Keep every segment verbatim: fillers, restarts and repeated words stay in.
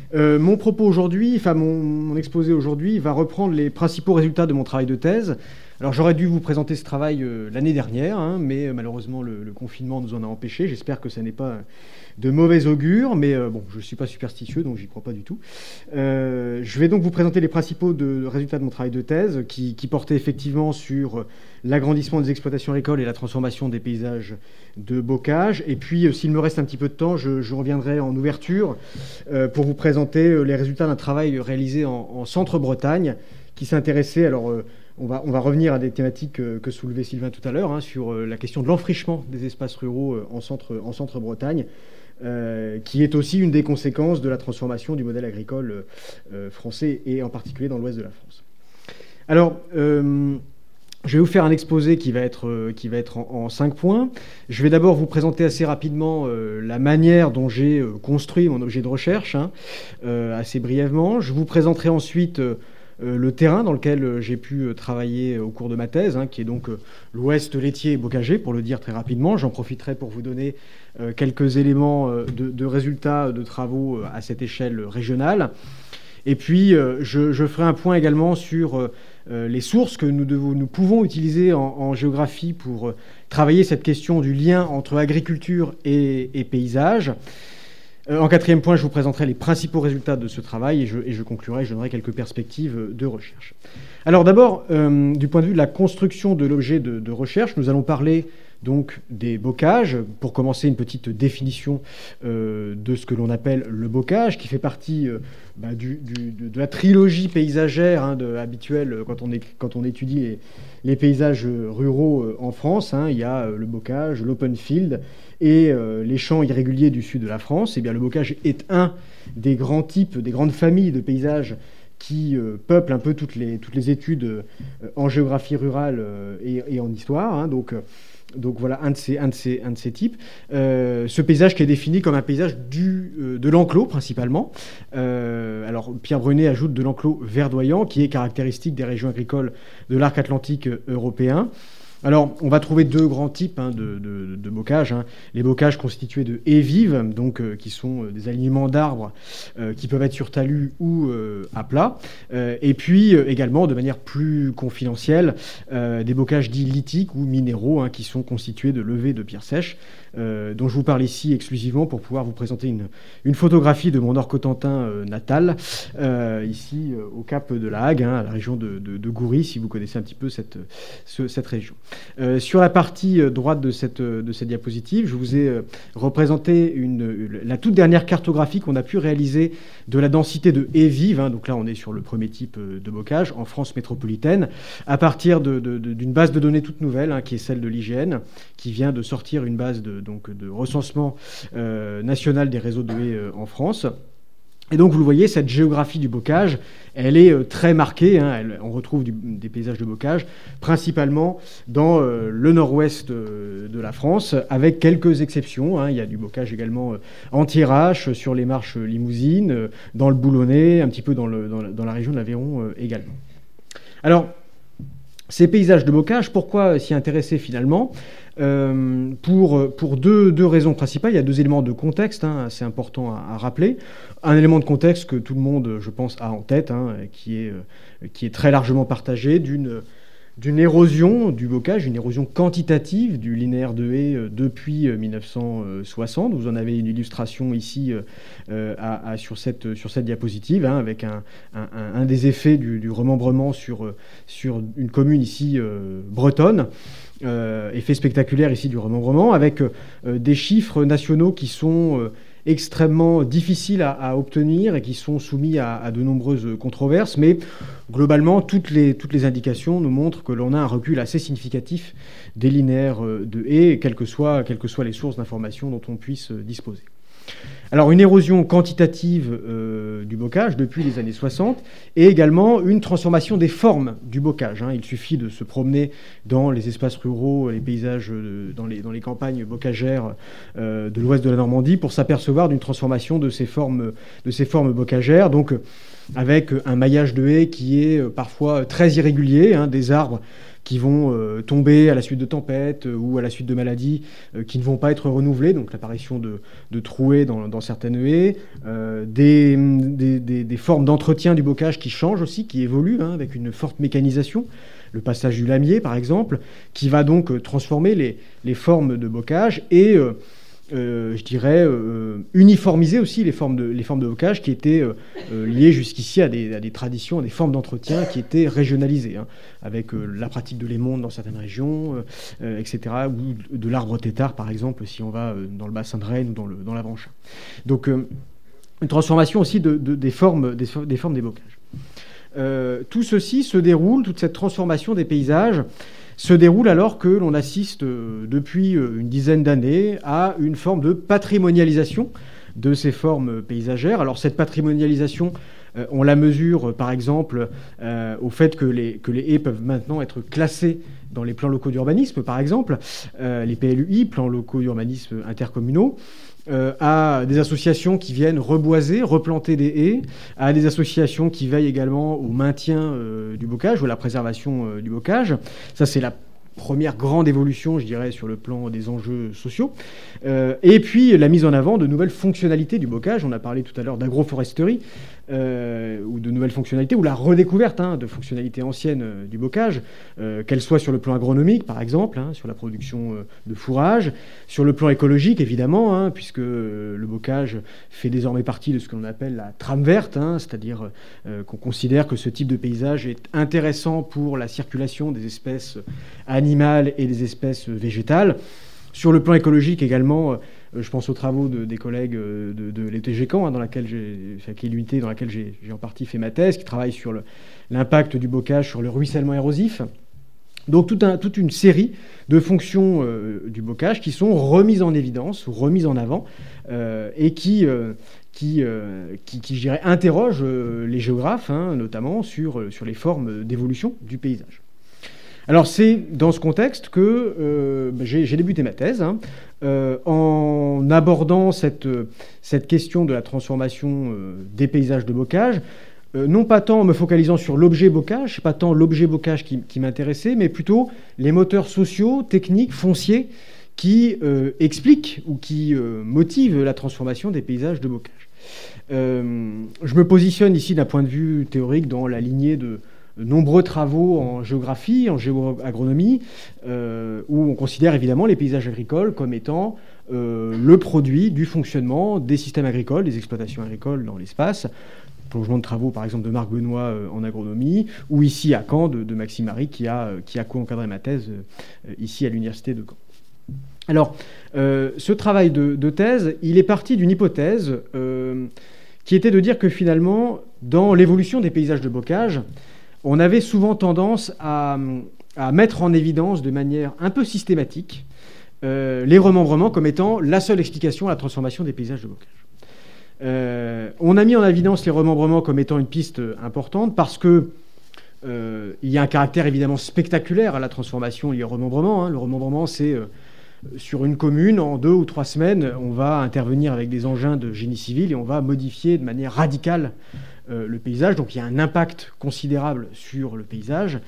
Euh, mon propos aujourd'hui, enfin mon, mon exposé aujourd'hui, va reprendre les principaux résultats de mon travail de thèse. Alors j'aurais dû vous présenter ce travail euh, l'année dernière, hein, mais euh, malheureusement le, le confinement nous en a empêchés. J'espère que ça n'est pas de mauvais augure, mais euh, bon, je ne suis pas superstitieux, donc j'y crois pas du tout. Euh, je vais donc vous présenter les principaux de, résultats de mon travail de thèse, qui, qui portaient effectivement sur l'agrandissement des exploitations agricoles et la transformation des paysages de bocage. Et puis, euh, s'il me reste un petit peu de temps, je, je reviendrai en ouverture euh, pour vous présenter euh, les résultats d'un travail réalisé en, en Centre-Bretagne, qui s'intéressait, alors euh, on, va, on va revenir à des thématiques euh, que soulevait Sylvain tout à l'heure, hein, sur euh, la question de l'enfrichement des espaces ruraux euh, en, centre, en Centre-Bretagne, euh, qui est aussi une des conséquences de la transformation du modèle agricole euh, français, et en particulier dans l'ouest de la France. Alors, euh, je vais vous faire un exposé qui va être, euh, qui va être en, en cinq points. Je vais d'abord vous présenter assez rapidement euh, la manière dont j'ai euh, construit mon objet de recherche, hein, euh, assez brièvement. Je vous présenterai ensuite euh, euh, le terrain dans lequel euh, j'ai pu euh, travailler au cours de ma thèse, hein, qui est donc euh, l'ouest laitier et bocager, pour le dire très rapidement. J'en profiterai pour vous donner euh, quelques éléments euh, de, de résultats de travaux euh, à cette échelle régionale. Et puis, euh, je, je ferai un point également sur euh, les sources que nous, devons, nous pouvons utiliser en, en géographie pour euh, travailler cette question du lien entre agriculture et, et paysage. Euh, en quatrième point, je vous présenterai les principaux résultats de ce travail et je, et je conclurai, je donnerai quelques perspectives de recherche. Alors d'abord, euh, du point de vue de la construction de l'objet de, de recherche, nous allons parler donc des bocages. Pour commencer, une petite définition euh, de ce que l'on appelle le bocage, qui fait partie euh, bah, du, du, de, de la trilogie paysagère hein, de, habituelle quand on, est, quand on étudie les, les paysages ruraux euh, en France. Hein. Il y a euh, le bocage, l'open field et euh, les champs irréguliers du sud de la France. Et bien, le bocage est un des grands types, des grandes familles de paysages qui euh, peuplent un peu toutes les, toutes les études euh, en géographie rurale euh, et, et en histoire. Hein. Donc, euh, Donc voilà un de ces, un de ces, un de ces types. Euh, ce paysage qui est défini comme un paysage du, euh, de l'enclos principalement. Euh, alors Pierre Brunet ajoute de l'enclos verdoyant qui est caractéristique des régions agricoles de l'arc atlantique européen. Alors, on va trouver deux grands types hein, de, de, de bocages. Hein. Les bocages constitués de haies vives, donc, euh, qui sont euh, des alignements d'arbres euh, qui peuvent être sur talus ou euh, à plat. Euh, et puis, euh, également, de manière plus confidentielle, euh, des bocages dits lithiques ou minéraux, hein, qui sont constitués de levées de pierres sèches, euh, dont je vous parle ici exclusivement pour pouvoir vous présenter une, une photographie de mon Nord-Cotentin euh, natal, euh, ici euh, au cap de la Hague, hein, à la région de, de, de Goury, si vous connaissez un petit peu cette, ce, cette région. Euh, sur la partie euh, droite de cette, de cette diapositive, je vous ai euh, représenté une, une, la toute dernière cartographie qu'on a pu réaliser de la densité de haies vives. Hein, donc là, on est sur le premier type euh, de bocage en France métropolitaine, à partir de, de, de, d'une base de données toute nouvelle, hein, qui est celle de l'I G N, qui vient de sortir une base de, donc, de recensement euh, national des réseaux de haies euh, en France. Et donc, vous le voyez, cette géographie du bocage, elle est euh, très marquée. Hein, elle, on retrouve du, des paysages de bocage, principalement dans euh, le nord-ouest euh, de la France, avec quelques exceptions. Hein. Il y a du bocage également euh, en Thiérache, sur les marches limousines, euh, dans le Boulonnais, un petit peu dans, le, dans, la, dans la région de l'Aveyron euh, également. Alors, ces paysages de bocage, pourquoi s'y intéresser finalement ? Euh, pour, pour deux, deux raisons principales. Il y a deux éléments de contexte hein, assez importants à, à rappeler. Un élément de contexte que tout le monde, je pense, a en tête, hein, qui, est, qui est très largement partagé, d'une, d'une érosion du bocage, une érosion quantitative du linéaire de haies euh, depuis euh, mille neuf cent soixante. Vous en avez une illustration ici euh, à, à, sur, cette, sur cette diapositive, hein, avec un, un, un des effets du, du remembrement sur, sur une commune ici euh, bretonne. Euh, effet spectaculaire ici du remembrement, avec euh, des chiffres nationaux qui sont euh, extrêmement difficiles à, à obtenir et qui sont soumis à, à de nombreuses controverses, mais globalement, toutes les, toutes les indications nous montrent que l'on a un recul assez significatif des linéaires de haies, quelles que soient, quelles que soient les sources d'informations dont on puisse disposer. Alors, une érosion quantitative euh, du bocage depuis les années soixante et également une transformation des formes du bocage. Hein. Il suffit de se promener dans les espaces ruraux, les paysages, euh, dans, les, dans les campagnes bocagères euh, de l'ouest de la Normandie pour s'apercevoir d'une transformation de ces formes, de ces formes bocagères, donc avec un maillage de haies qui est parfois très irrégulier, hein, des arbres qui vont euh, tomber à la suite de tempêtes euh, ou à la suite de maladies euh, qui ne vont pas être renouvelées, donc l'apparition de, de trouées dans, dans certaines haies, euh, des, des, des, des formes d'entretien du bocage qui changent aussi, qui évoluent hein, avec une forte mécanisation. Le passage du lamier, par exemple, qui va donc euh, transformer les, les formes de bocage et, euh, euh, je dirais, euh, uniformiser aussi les formes de, les formes de bocage qui étaient euh, euh, liées jusqu'ici à des, à des traditions, à des formes d'entretien qui étaient régionalisées, hein, avec euh, la pratique de l'émonde dans certaines régions, euh, euh, et cetera, ou de l'arbre tétard, par exemple, si on va euh, dans le bassin de Rennes ou dans, le, dans l'Avranchin. Donc, euh, une transformation aussi de, de, des, formes, des, des formes des bocages. Euh, tout ceci se déroule, toute cette transformation des paysages se déroule alors que l'on assiste euh, depuis euh, une dizaine d'années à une forme de patrimonialisation de ces formes paysagères. Alors cette patrimonialisation, euh, on la mesure euh, par exemple euh, au fait que les, que les haies peuvent maintenant être classées dans les plans locaux d'urbanisme, par exemple, euh, les P L U I, plans locaux d'urbanisme intercommunaux, Euh, à des associations qui viennent reboiser, replanter des haies, à des associations qui veillent également au maintien euh, du bocage ou à la préservation euh, du bocage. Ça, c'est la première grande évolution, je dirais, sur le plan des enjeux sociaux. Euh, et puis, la mise en avant de nouvelles fonctionnalités du bocage. On a parlé tout à l'heure d'agroforesterie, euh, ou de nouvelles fonctionnalités, ou la redécouverte hein, de fonctionnalités anciennes euh, du bocage, euh, qu'elles soient sur le plan agronomique, par exemple, hein, sur la production euh, de fourrage, sur le plan écologique, évidemment, hein, puisque euh, le bocage fait désormais partie de ce que l'on appelle la trame verte, hein, c'est-à-dire euh, qu'on considère que ce type de paysage est intéressant pour la circulation des espèces animales et des espèces végétales. Sur le plan écologique également, euh, je pense aux travaux de, des collègues de, de, de l'E T G Caen, hein, dans laquelle j'ai, enfin, qui est l'unité dans laquelle j'ai, j'ai en partie fait ma thèse, qui travaille sur le, l'impact du bocage sur le ruissellement érosif. Donc tout un, toute une série de fonctions euh, du bocage qui sont remises en évidence ou remises en avant euh, et qui, euh, qui, euh, qui, qui, je dirais, interrogent euh, les géographes, hein, notamment sur, sur les formes d'évolution du paysage. Alors c'est dans ce contexte que euh, j'ai, j'ai débuté ma thèse, hein, euh, en abordant cette, cette question de la transformation euh, des paysages de bocage, euh, non pas tant en me focalisant sur l'objet bocage, c'est pas tant l'objet bocage qui, qui m'intéressait, mais plutôt les moteurs sociaux, techniques, fonciers qui euh, expliquent ou qui euh, motivent la transformation des paysages de bocage. Euh, je me positionne ici d'un point de vue théorique dans la lignée de nombreux travaux en géographie, en géoagronomie, euh, où on considère évidemment les paysages agricoles comme étant euh, le produit du fonctionnement des systèmes agricoles, des exploitations agricoles dans l'espace. Plongement de travaux, par exemple, de Marc Benoît euh, en agronomie, ou ici à Caen, de, de Maxime Marie, qui a, euh, qui a co-encadré ma thèse euh, ici à l'université de Caen. Alors, euh, ce travail de, de thèse, il est parti d'une hypothèse euh, qui était de dire que finalement, dans l'évolution des paysages de bocage, on avait souvent tendance à, à mettre en évidence de manière un peu systématique euh, les remembrements comme étant la seule explication à la transformation des paysages de bocage. Euh, on a mis en évidence les remembrements comme étant une piste importante parce que euh, il y a un caractère évidemment spectaculaire à la transformation liée au remembrement. Hein. Le remembrement, c'est euh, sur une commune, en deux ou trois semaines, on va intervenir avec des engins de génie civil et on va modifier de manière radicale Euh, le paysage. Donc il y a un impact considérable sur le paysage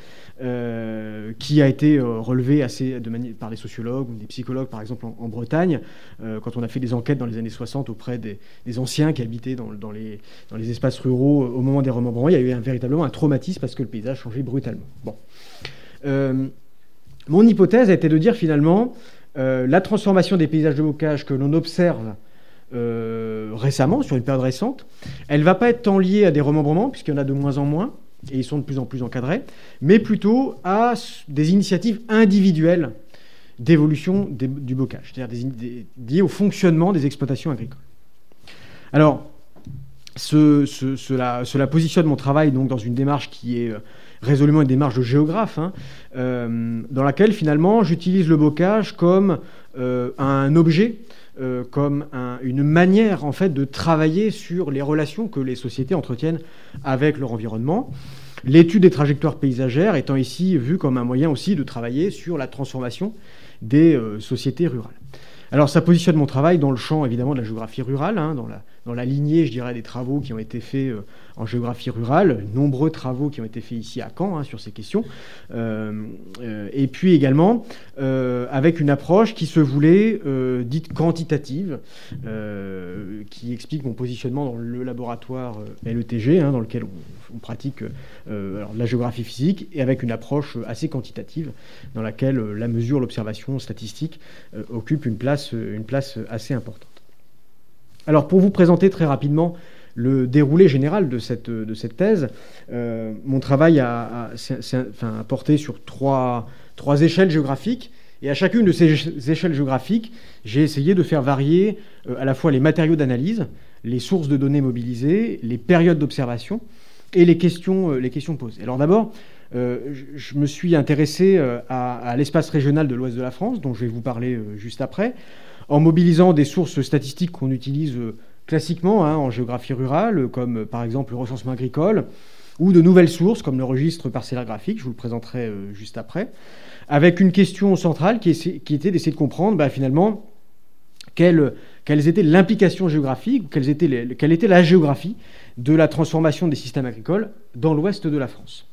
euh, qui a été euh, relevé assez de manière, par des sociologues ou des psychologues, par exemple en, en Bretagne, euh, quand on a fait des enquêtes dans les années soixante auprès des, des anciens qui habitaient dans, dans, les, dans les espaces ruraux euh, au moment des remembrements. Il y a eu un, véritablement un traumatisme parce que le paysage changeait brutalement. Bon. Euh, mon hypothèse a été de dire finalement euh, la transformation des paysages de bocage que l'on observe Euh, récemment, sur une période récente, elle ne va pas être tant liée à des remembrements, puisqu'il y en a de moins en moins, et ils sont de plus en plus encadrés, mais plutôt à des initiatives individuelles d'évolution des, du bocage, c'est-à-dire des, des, liées au fonctionnement des exploitations agricoles. Alors, ce, ce, cela, cela positionne mon travail donc, dans une démarche qui est résolument une démarche de géographe, hein, euh, dans laquelle finalement j'utilise le bocage comme euh, un objet, Euh, comme un, une manière en fait de travailler sur les relations que les sociétés entretiennent avec leur environnement. L'étude des trajectoires paysagères étant ici vue comme un moyen aussi de travailler sur la transformation des euh, sociétés rurales. Alors ça positionne mon travail dans le champ évidemment de la géographie rurale, hein, dans, la, dans la lignée, je dirais, des travaux qui ont été faits euh, en géographie rurale, nombreux travaux qui ont été faits ici à Caen hein, sur ces questions, euh, euh, et puis également euh, avec une approche qui se voulait euh, dite quantitative, euh, qui explique mon positionnement dans le laboratoire euh, L E T G, hein, dans lequel on, on pratique euh, alors, de la géographie physique, et avec une approche assez quantitative, dans laquelle euh, la mesure, l'observation statistique euh, occupe une place, une place assez importante. Alors pour vous présenter très rapidement le déroulé général de cette, de cette thèse, euh, mon travail a, a, c'est, c'est, enfin, a porté sur trois, trois échelles géographiques, et à chacune de ces échelles géographiques, j'ai essayé de faire varier euh, à la fois les matériaux d'analyse, les sources de données mobilisées, les périodes d'observation et les questions, euh, les questions posées. Alors d'abord, euh, je, je me suis intéressé euh, à, à l'espace régional de l'ouest de la France, dont je vais vous parler euh, juste après, en mobilisant des sources statistiques qu'on utilise euh, classiquement hein, en géographie rurale, comme euh, par exemple le recensement agricole, ou de nouvelles sources comme le registre parcellaire graphique, je vous le présenterai euh, juste après, avec une question centrale qui, essa- qui était d'essayer de comprendre bah, finalement quelle, quelles étaient l'implication géographique, quelles étaient les, quelle était la géographie de la transformation des systèmes agricoles dans l'ouest de la France.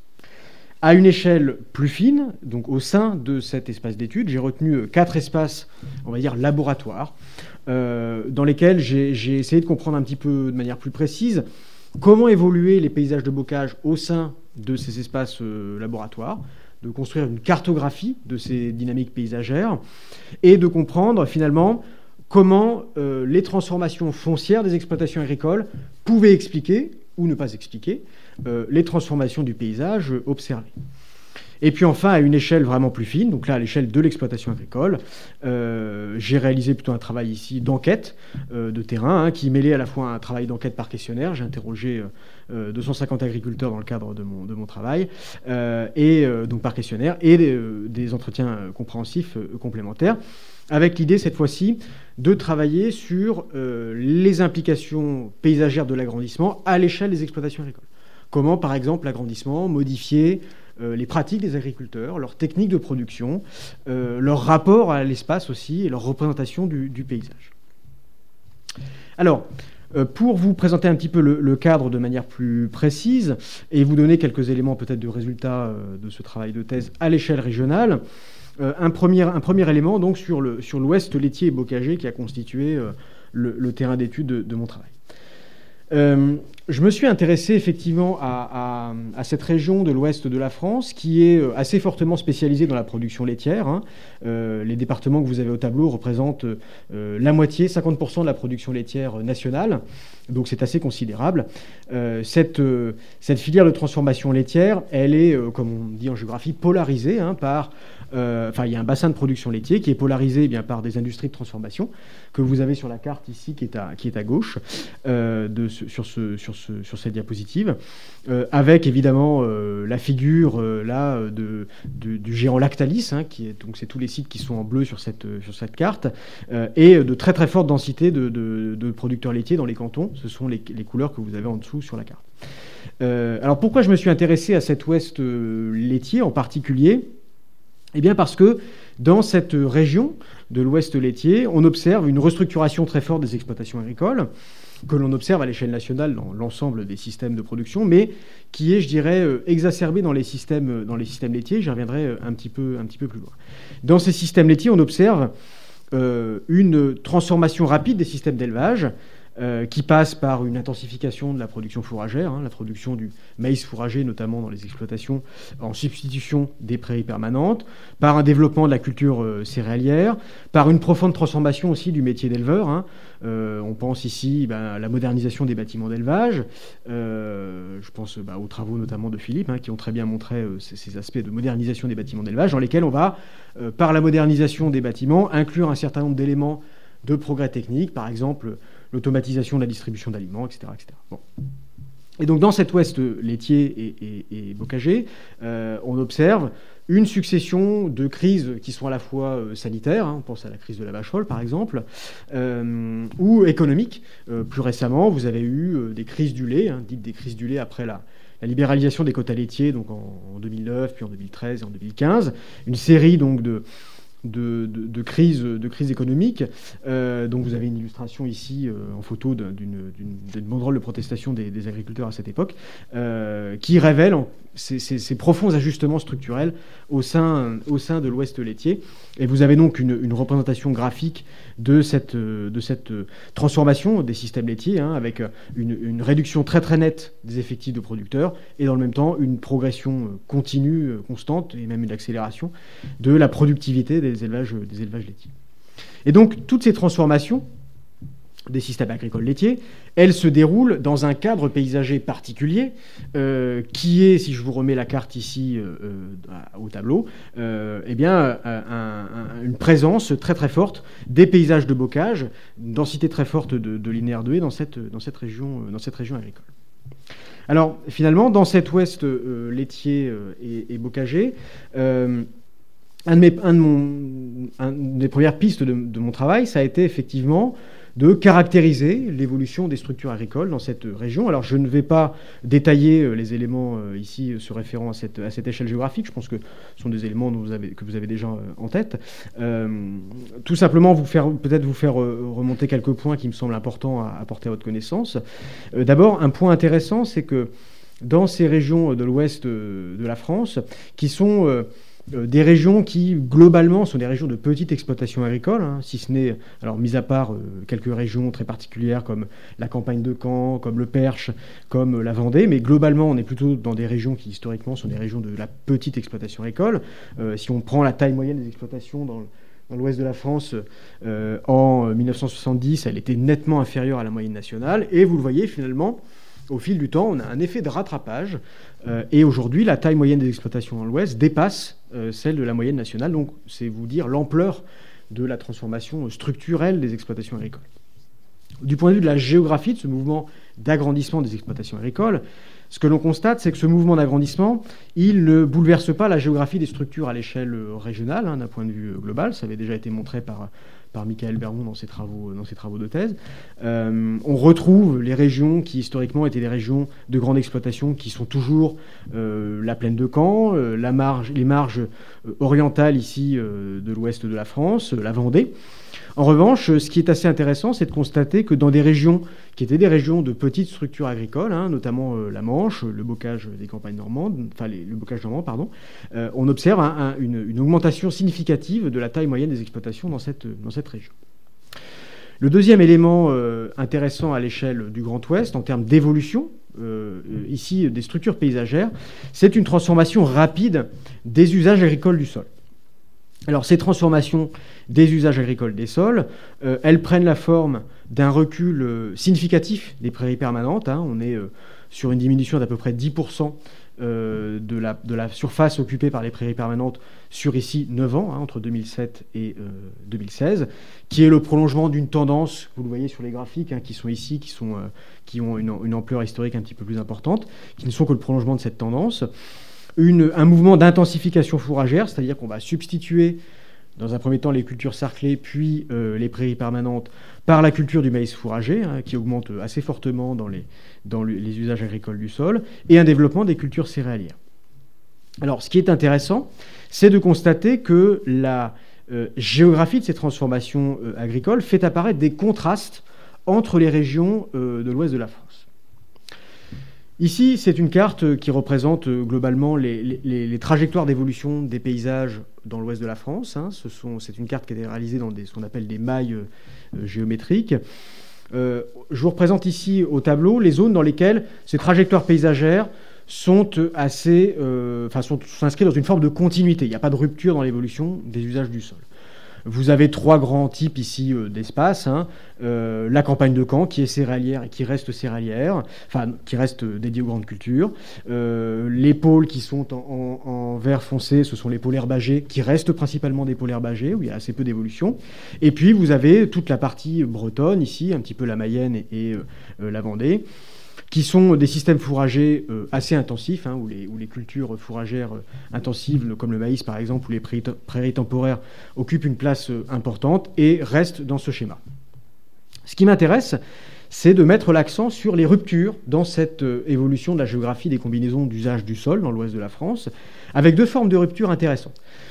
À une échelle plus fine, donc au sein de cet espace d'étude, j'ai retenu quatre espaces, on va dire laboratoires, euh, dans lesquels j'ai, j'ai essayé de comprendre un petit peu de manière plus précise comment évoluaient les paysages de bocage au sein de ces espaces euh, laboratoires, de construire une cartographie de ces dynamiques paysagères et de comprendre finalement comment euh, les transformations foncières des exploitations agricoles pouvaient expliquer ou ne pas expliquer euh, les transformations du paysage euh, observées. Et puis enfin, à une échelle vraiment plus fine, donc là à l'échelle de l'exploitation agricole, euh, j'ai réalisé plutôt un travail ici d'enquête euh, de terrain, hein, qui mêlait à la fois un travail d'enquête par questionnaire, j'ai interrogé euh, deux cent cinquante agriculteurs dans le cadre de mon, de mon travail, euh, et euh, donc par questionnaire, et des, euh, des entretiens euh, compréhensifs euh, complémentaires, avec l'idée cette fois-ci de travailler sur euh, les implications paysagères de l'agrandissement à l'échelle des exploitations agricoles. Comment, par exemple, l'agrandissement modifiait euh, les pratiques des agriculteurs, leurs techniques de production, euh, leur rapport à l'espace aussi et leur représentation du, du paysage. Alors, euh, pour vous présenter un petit peu le, le cadre de manière plus précise et vous donner quelques éléments peut-être de résultats euh, de ce travail de thèse à l'échelle régionale, euh, un, premier, un premier élément donc sur, le, sur l'ouest laitier et bocager qui a constitué euh, le, le terrain d'étude de, de mon travail. Euh, je me suis intéressé effectivement à, à, à cette région de l'ouest de la France qui est assez fortement spécialisée dans la production laitière. Hein. Euh, les départements que vous avez au tableau représentent euh, la moitié, cinquante pour cent de la production laitière nationale, donc c'est assez considérable. Euh, cette, euh, cette filière de transformation laitière, elle est, euh, comme on dit en géographie, polarisée hein, par... Euh, enfin, il y a un bassin de production laitier qui est polarisé eh bien, par des industries de transformation que vous avez sur la carte ici, qui est à, qui est à gauche, euh, de ce, sur, ce, sur, ce, sur cette diapositive, euh, avec évidemment euh, la figure euh, là de, de, du géant Lactalis, hein, qui est, donc c'est tous les sites qui sont en bleu sur cette, sur cette carte, euh, et de très très forte densité de, de, de producteurs laitiers dans les cantons. Ce sont les, les couleurs que vous avez en dessous sur la carte. Euh, alors pourquoi je me suis intéressé à cet ouest euh, laitier en particulier ? Eh bien parce que dans cette région de l'ouest laitier, on observe une restructuration très forte des exploitations agricoles, que l'on observe à l'échelle nationale dans l'ensemble des systèmes de production, mais qui est, je dirais, exacerbée dans les systèmes, dans les systèmes laitiers. J'y reviendrai un petit peu, un petit peu plus loin. Dans ces systèmes laitiers, on observe euh, une transformation rapide des systèmes d'élevage, Euh, qui passe par une intensification de la production fourragère, hein, la production du maïs fourrager, notamment dans les exploitations en substitution des prairies permanentes, par un développement de la culture euh, céréalière, par une profonde transformation aussi du métier d'éleveur. Hein. Euh, on pense ici ben, à la modernisation des bâtiments d'élevage. Euh, je pense ben, aux travaux notamment de Philippe, hein, qui ont très bien montré euh, ces, ces aspects de modernisation des bâtiments d'élevage, dans lesquels on va, euh, par la modernisation des bâtiments, inclure un certain nombre d'éléments de progrès techniques, par exemple l'automatisation de la distribution d'aliments, et cetera et cetera. Bon. Et donc dans cet ouest laitier et, et, et bocager, euh, on observe une succession de crises qui sont à la fois euh, sanitaires, hein, on pense à la crise de la vache folle par exemple, euh, ou économiques. Euh, plus récemment, vous avez eu euh, des crises du lait, hein, dites des crises du lait après la, la libéralisation des quotas laitiers donc en, en deux mille neuf, puis en deux mille treize et en deux mille quinze. Une série donc de de, de, de, crise, de crise économique. Euh, donc vous avez une illustration ici euh, en photo d'une, d'une, d'une banderole de protestation des, des agriculteurs à cette époque, euh, qui révèle en, ces, ces, ces profonds ajustements structurels au sein, au sein de l'Ouest laitier. Et vous avez donc une, une représentation graphique de cette, de cette transformation des systèmes laitiers, hein, avec une, une réduction très très nette des effectifs de producteurs et dans le même temps une progression continue, constante et même une accélération de la productivité des élevages, des élevages laitiers. Et donc toutes ces transformations des systèmes agricoles laitiers, elles se déroulent dans un cadre paysager particulier, euh, qui est, si je vous remets la carte ici euh, au tableau, euh, eh bien, un, un, une présence très très forte des paysages de bocage, une densité très forte de, de linéaire de haies dans cette, dans cette région, dans cette région agricole. Alors, finalement, dans cet ouest euh, laitier euh, et, et bocager, euh, un de mes, un de mon, un des premières pistes de, de mon travail, ça a été effectivement de caractériser l'évolution des structures agricoles dans cette région. Alors, je ne vais pas détailler les éléments euh, ici se référant à cette, à cette échelle géographique. Je pense que ce sont des éléments dont vous avez, que vous avez déjà en tête. Euh, tout simplement, vous faire, peut-être vous faire remonter quelques points qui me semblent importants à apporter à votre connaissance. Euh, d'abord, un point intéressant, c'est que dans ces régions de l'ouest de la France, qui sont... Euh, des régions qui, globalement, sont des régions de petite exploitation agricole, hein, si ce n'est, alors, mis à part euh, quelques régions très particulières comme la campagne de Caen, comme le Perche, comme la Vendée, mais globalement, on est plutôt dans des régions qui, historiquement, sont des régions de la petite exploitation agricole. Euh, si on prend la taille moyenne des exploitations dans, dans l'ouest de la France, euh, en mille neuf cent soixante-dix, elle était nettement inférieure à la moyenne nationale, et vous le voyez, finalement, au fil du temps, on a un effet de rattrapage. Euh, et aujourd'hui, la taille moyenne des exploitations dans l'Ouest dépasse euh, celle de la moyenne nationale. Donc, c'est vous dire l'ampleur de la transformation structurelle des exploitations agricoles. Du point de vue de la géographie de ce mouvement d'agrandissement des exploitations agricoles, ce que l'on constate, c'est que ce mouvement d'agrandissement, il ne bouleverse pas la géographie des structures à l'échelle régionale, hein, d'un point de vue global. Ça avait déjà été montré par... par Michael Bermond dans ses travaux, dans ses travaux de thèse. Euh, on retrouve les régions qui, historiquement, étaient des régions de grande exploitation, qui sont toujours euh, la plaine de Caen, euh, la marge, les marges euh, orientales, ici, euh, de l'ouest de la France, euh, la Vendée. En revanche, ce qui est assez intéressant, c'est de constater que dans des régions qui étaient des régions de petites structures agricoles, hein, notamment euh, la Manche, le bocage des campagnes normandes, enfin les, le bocage normand, pardon, euh, on observe un, un, une, une augmentation significative de la taille moyenne des exploitations dans cette, dans cette région. Le deuxième élément euh, intéressant à l'échelle du Grand Ouest, en termes d'évolution, euh, ici des structures paysagères, c'est une transformation rapide des usages agricoles du sol. Alors, ces transformations des usages agricoles des sols, euh, elles prennent la forme d'un recul euh, significatif des prairies permanentes. Hein. On est euh, sur une diminution d'à peu près dix pour cent euh, de, la, de la surface occupée par les prairies permanentes sur ici neuf ans, hein, entre deux mille sept et euh, deux mille seize, qui est le prolongement d'une tendance, vous le voyez sur les graphiques, hein, qui sont ici, qui, sont, euh, qui ont une, une ampleur historique un petit peu plus importante, qui ne sont que le prolongement de cette tendance. Une, un mouvement d'intensification fourragère, c'est-à-dire qu'on va substituer dans un premier temps les cultures sarclées, puis euh, les prairies permanentes, par la culture du maïs fourrager, hein, qui augmente assez fortement dans, les, dans le, les usages agricoles du sol, et un développement des cultures céréalières. Alors, ce qui est intéressant, c'est de constater que la euh, géographie de ces transformations euh, agricoles fait apparaître des contrastes entre les régions euh, de l'ouest de la France. Ici, c'est une carte qui représente globalement les, les, les trajectoires d'évolution des paysages dans l'ouest de la France. Hein. Ce sont, c'est une carte qui a été réalisée dans des, ce qu'on appelle des mailles euh, géométriques. Euh, je vous représente ici au tableau les zones dans lesquelles ces trajectoires paysagères sont assez, euh, enfin, sont, sont inscrites dans une forme de continuité. Il n'y a pas de rupture dans l'évolution des usages du sol. Vous avez trois grands types ici euh, d'espace. Hein. Euh, la campagne de Caen, qui est céréalière et qui reste céréalière, enfin, qui reste dédiée aux grandes cultures. Euh, les pôles qui sont en, en, en vert foncé, ce sont les pôles herbagés, qui restent principalement des pôles herbagés, où il y a assez peu d'évolution. Et puis, vous avez toute la partie bretonne, ici, un petit peu la Mayenne et, et euh, la Vendée, qui sont des systèmes fourragers euh, assez intensifs, hein, où, les, où les cultures fourragères euh, intensives, comme le maïs par exemple, ou les prairies, prairies temporaires, occupent une place euh, importante et restent dans ce schéma. Ce qui m'intéresse, c'est de mettre l'accent sur les ruptures dans cette euh, évolution de la géographie des combinaisons d'usage du sol dans l'ouest de la France, avec deux formes de ruptures intéressantes.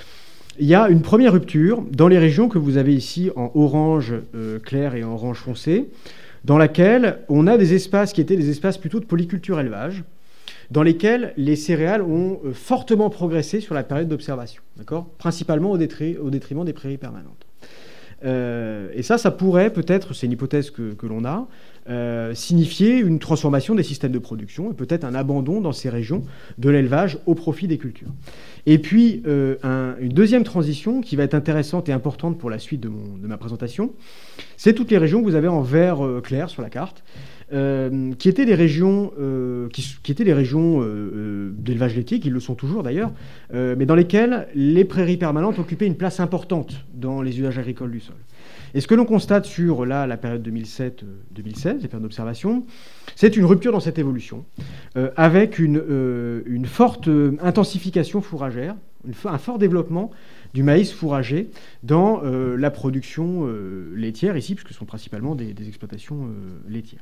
il y a une première rupture dans les régions que vous avez ici en orange euh, clair et en orange foncé, dans laquelle on a des espaces qui étaient des espaces plutôt de polyculture élevage, dans lesquels les céréales ont euh, fortement progressé sur la période d'observation, d'accord, principalement au, détri- au détriment des prairies permanentes. Euh, et ça, ça pourrait peut-être, c'est une hypothèse que, que l'on a, euh, signifier une transformation des systèmes de production et peut-être un abandon dans ces régions de l'élevage au profit des cultures. Et puis, euh, un, une deuxième transition qui va être intéressante et importante pour la suite de, mon, de ma présentation, c'est toutes les régions que vous avez en vert euh, clair sur la carte, euh, qui étaient des régions, euh, qui, qui étaient des régions euh, d'élevage laitier, qui le sont toujours d'ailleurs, euh, mais dans lesquelles les prairies permanentes occupaient une place importante dans les usages agricoles du sol. Et ce que l'on constate sur là, la période deux mille sept deux mille seize, les périodes d'observation, c'est une rupture dans cette évolution, euh, avec une, euh, une forte euh, intensification fourragère, une, un fort développement du maïs fourragé dans euh, la production euh, laitière ici, puisque ce sont principalement des, des exploitations euh, laitières.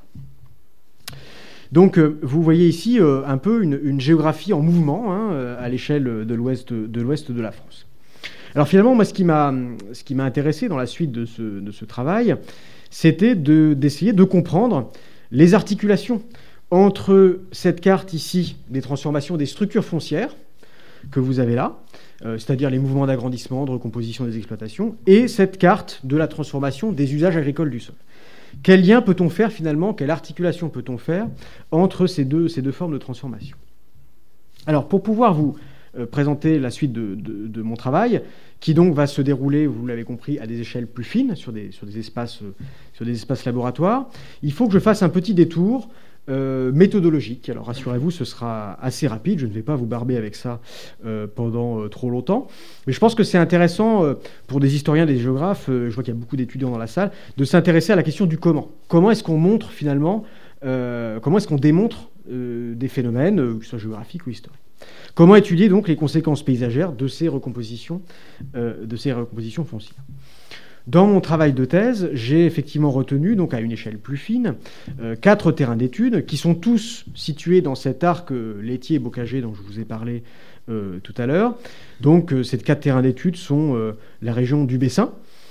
Donc, euh, vous voyez ici euh, un peu une, une géographie en mouvement hein, à l'échelle de l'ouest de l'ouest de la France. Alors finalement, moi, ce qui m'a ce qui m'a intéressé dans la suite de ce, de ce travail, c'était de, d'essayer de comprendre les articulations entre cette carte ici des transformations des structures foncières que vous avez là, euh, c'est-à-dire les mouvements d'agrandissement, de recomposition des exploitations, et cette carte de la transformation des usages agricoles du sol. Quel lien peut-on faire finalement, quelle articulation peut-on faire entre ces deux, ces deux formes de transformation? Alors, pour pouvoir vous euh, présenter la suite de, de, de mon travail, qui donc va se dérouler, vous l'avez compris, à des échelles plus fines, sur des, sur des, espaces, euh, sur des espaces laboratoires, il faut que je fasse un petit détour euh, méthodologique. Alors, rassurez-vous, ce sera assez rapide, je ne vais pas vous barber avec ça euh, pendant euh, trop longtemps, mais je pense que c'est intéressant euh, pour des historiens, des géographes, euh, je vois qu'il y a beaucoup d'étudiants dans la salle, de s'intéresser à la question du comment. Comment est-ce qu'on montre finalement, euh, comment est-ce qu'on démontre euh, des phénomènes, euh, que ce soit géographiques ou historiques. Comment étudier donc les conséquences paysagères de ces recompositions, euh, de ces recompositions foncières? Dans mon travail de thèse, j'ai effectivement retenu, donc à une échelle plus fine, euh, quatre terrains d'études qui sont tous situés dans cet arc euh, laitier et bocager dont je vous ai parlé euh, tout à l'heure. Donc euh, ces quatre terrains d'études sont euh, la région du Bessin,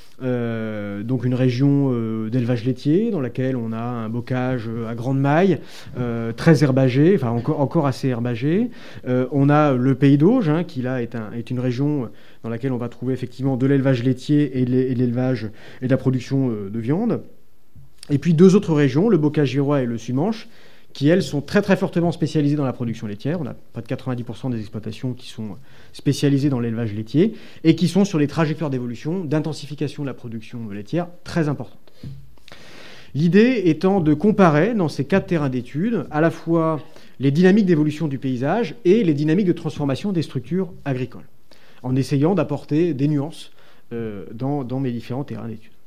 Euh, donc une région euh, d'élevage laitier dans laquelle on a un bocage à grande maille, euh, très herbagé, enfin encore, encore assez herbagé. Euh, on a le Pays d'Auge, hein, qui là est, un, est une région dans laquelle on va trouver effectivement de l'élevage laitier et de l'élevage et de la production euh, de viande. Et puis deux autres régions, le bocage girois et le Sumanche, qui, elles, sont très très fortement spécialisées dans la production laitière. On a près de quatre-vingt-dix pour cent des exploitations qui sont spécialisées dans l'élevage laitier et qui sont sur les trajectoires d'évolution, d'intensification de la production laitière très importantes. L'idée étant de comparer dans ces quatre terrains d'études à la fois les dynamiques d'évolution du paysage et les dynamiques de transformation des structures agricoles, en essayant d'apporter des nuances euh, dans, dans mes différents terrains d'études.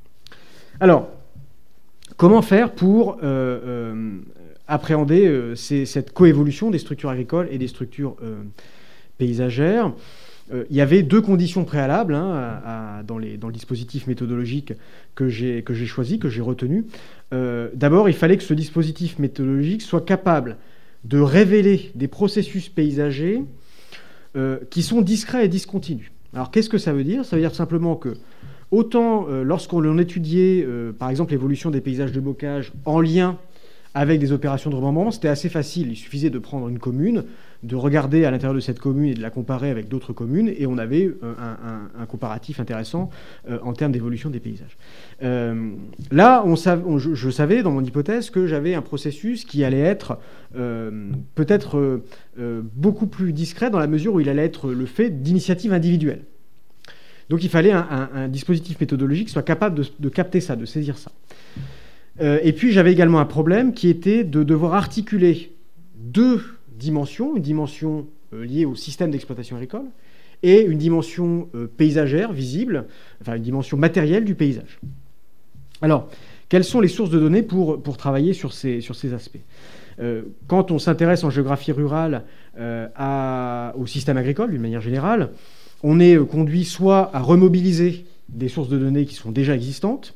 Alors, comment faire pour euh, euh, appréhender euh, ces, cette coévolution des structures agricoles et des structures euh, paysagères? Euh, il y avait deux conditions préalables hein, à, à, dans, les, dans le dispositif méthodologique que j'ai, que j'ai choisi, que j'ai retenu. Euh, d'abord, il fallait que ce dispositif méthodologique soit capable de révéler des processus paysagers euh, qui sont discrets et discontinus. Alors, qu'est-ce que ça veut dire? Ça veut dire simplement que autant euh, lorsqu'on étudiait, euh, par exemple, l'évolution des paysages de bocage en lien avec des opérations de remembrement, c'était assez facile. Il suffisait de prendre une commune, de regarder à l'intérieur de cette commune et de la comparer avec d'autres communes, et on avait euh, un, un, un comparatif intéressant euh, en termes d'évolution des paysages. Euh, là, on sav- on, je, je savais, dans mon hypothèse, que j'avais un processus qui allait être euh, peut-être euh, euh, beaucoup plus discret dans la mesure où il allait être le fait d'initiatives individuelles. Donc il fallait un, un, un dispositif méthodologique qui soit capable de, de capter ça, de saisir ça. Euh, et puis j'avais également un problème qui était de devoir articuler deux dimensions, une dimension euh, liée au système d'exploitation agricole et une dimension euh, paysagère, visible, enfin une dimension matérielle du paysage. Alors, quelles sont les sources de données pour, pour travailler sur ces, sur ces aspects? euh, Quand on s'intéresse en géographie rurale euh, à, au système agricole, d'une manière générale, on est conduit soit à remobiliser des sources de données qui sont déjà existantes,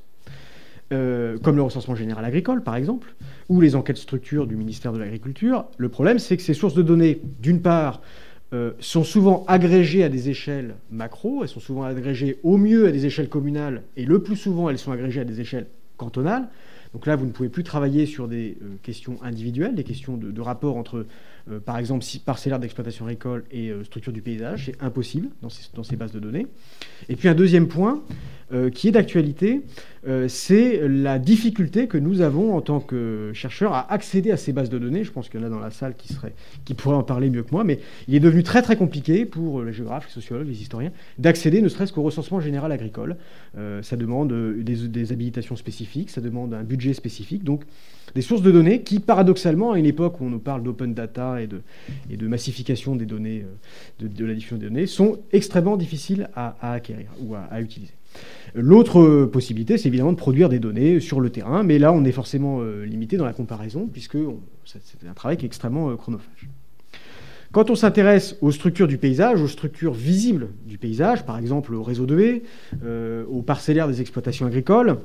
euh, comme le recensement général agricole, par exemple, ou les enquêtes structures du ministère de l'Agriculture. Le problème, c'est que ces sources de données, d'une part, euh, sont souvent agrégées à des échelles macro, elles sont souvent agrégées au mieux à des échelles communales, et le plus souvent elles sont agrégées à des échelles cantonales. Donc là, vous ne pouvez plus travailler sur des euh, questions individuelles, des questions de, de rapport entre, euh, par exemple, si parcellaire d'exploitation agricole et euh, structure du paysage. C'est impossible dans ces, dans ces bases de données. Et puis un deuxième point euh, qui est d'actualité, euh, c'est la difficulté que nous avons en tant que chercheurs à accéder à ces bases de données. Je pense qu'il y en a dans la salle qui, serait, qui pourraient en parler mieux que moi, mais il est devenu très très compliqué pour les géographes, les sociologues, les historiens, d'accéder ne serait-ce qu'au recensement général agricole. Euh, ça demande des, des habilitations spécifiques, ça demande un budget spécifique, donc des sources de données qui, paradoxalement, à une époque où on nous parle d'open data et de, et de massification des données, de, de la diffusion des données, sont extrêmement difficiles à, à acquérir ou à, à utiliser. L'autre possibilité, c'est évidemment de produire des données sur le terrain, mais là, on est forcément euh, limité dans la comparaison, puisque on, c'est un travail qui est extrêmement euh, chronophage. Quand on s'intéresse aux structures du paysage, aux structures visibles du paysage, par exemple au réseau de haies, euh, aux parcellaires des exploitations agricoles,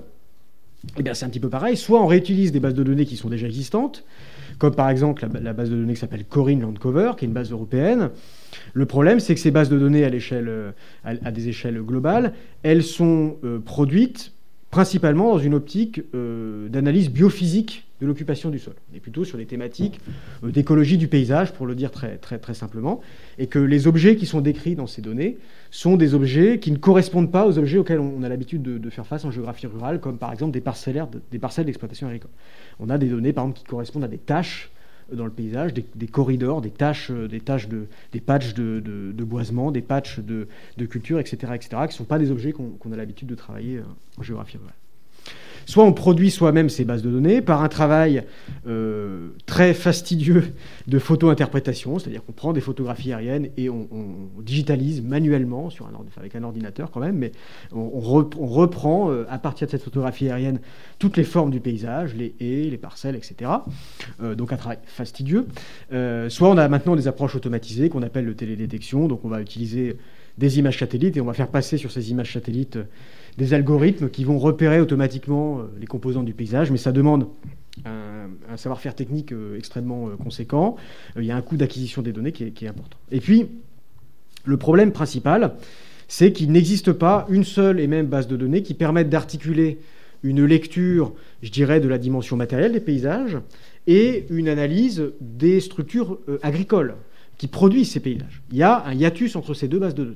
eh bien c'est un petit peu pareil. Soit on réutilise des bases de données qui sont déjà existantes, comme par exemple la, la base de données qui s'appelle Corinne Landcover, qui est une base européenne. Le problème, c'est que ces bases de données à, l'échelle, à, à des échelles globales, elles sont euh, produites principalement dans une optique euh, d'analyse biophysique de l'occupation du sol. On est plutôt sur les thématiques euh, d'écologie du paysage, pour le dire très, très, très simplement, et que les objets qui sont décrits dans ces données sont des objets qui ne correspondent pas aux objets auxquels on a l'habitude de, de faire face en géographie rurale, comme par exemple des, parcellaires de, des parcelles d'exploitation agricole. On a des données, par exemple, qui correspondent à des tâches dans le paysage, des, des corridors, des tâches, des, tâches de, des patchs de, de, de boisement, des patchs de, de culture, et cetera, et cetera, qui ne sont pas des objets qu'on, qu'on a l'habitude de travailler en géographie rurale. Soit on produit soi-même ces bases de données par un travail euh, très fastidieux de photo-interprétation, c'est-à-dire qu'on prend des photographies aériennes et on, on digitalise manuellement, sur un, avec un ordinateur quand même, mais on, on, rep, on reprend euh, à partir de cette photographie aérienne toutes les formes du paysage, les haies, les parcelles, et cetera. Euh, donc un travail fastidieux. Euh, soit on a maintenant des approches automatisées qu'on appelle le télédétection, donc on va utiliser des images satellites et on va faire passer sur ces images satellites des algorithmes qui vont repérer automatiquement euh, les composants du paysage, mais ça demande un, un savoir-faire technique euh, extrêmement euh, conséquent. Euh, il y a un coût d'acquisition des données qui est, qui est important. Et puis, le problème principal, c'est qu'il n'existe pas une seule et même base de données qui permette d'articuler une lecture, je dirais, de la dimension matérielle des paysages et une analyse des structures euh, agricoles qui produisent ces paysages. Il y a un hiatus entre ces deux bases de données.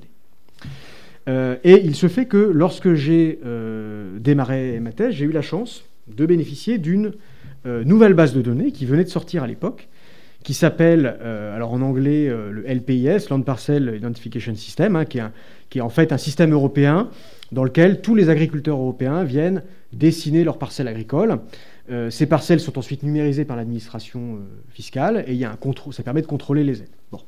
Euh, et il se fait que lorsque j'ai euh, démarré ma thèse, j'ai eu la chance de bénéficier d'une euh, nouvelle base de données qui venait de sortir à l'époque, qui s'appelle, euh, alors en anglais, euh, le L P I S, Land Parcel Identification System, hein, qui, est un, qui est en fait un système européen dans lequel tous les agriculteurs européens viennent dessiner leurs parcelles agricoles. Euh, ces parcelles sont ensuite numérisées par l'administration euh, fiscale et il y a un contrôle, ça permet de contrôler les aides. Bon.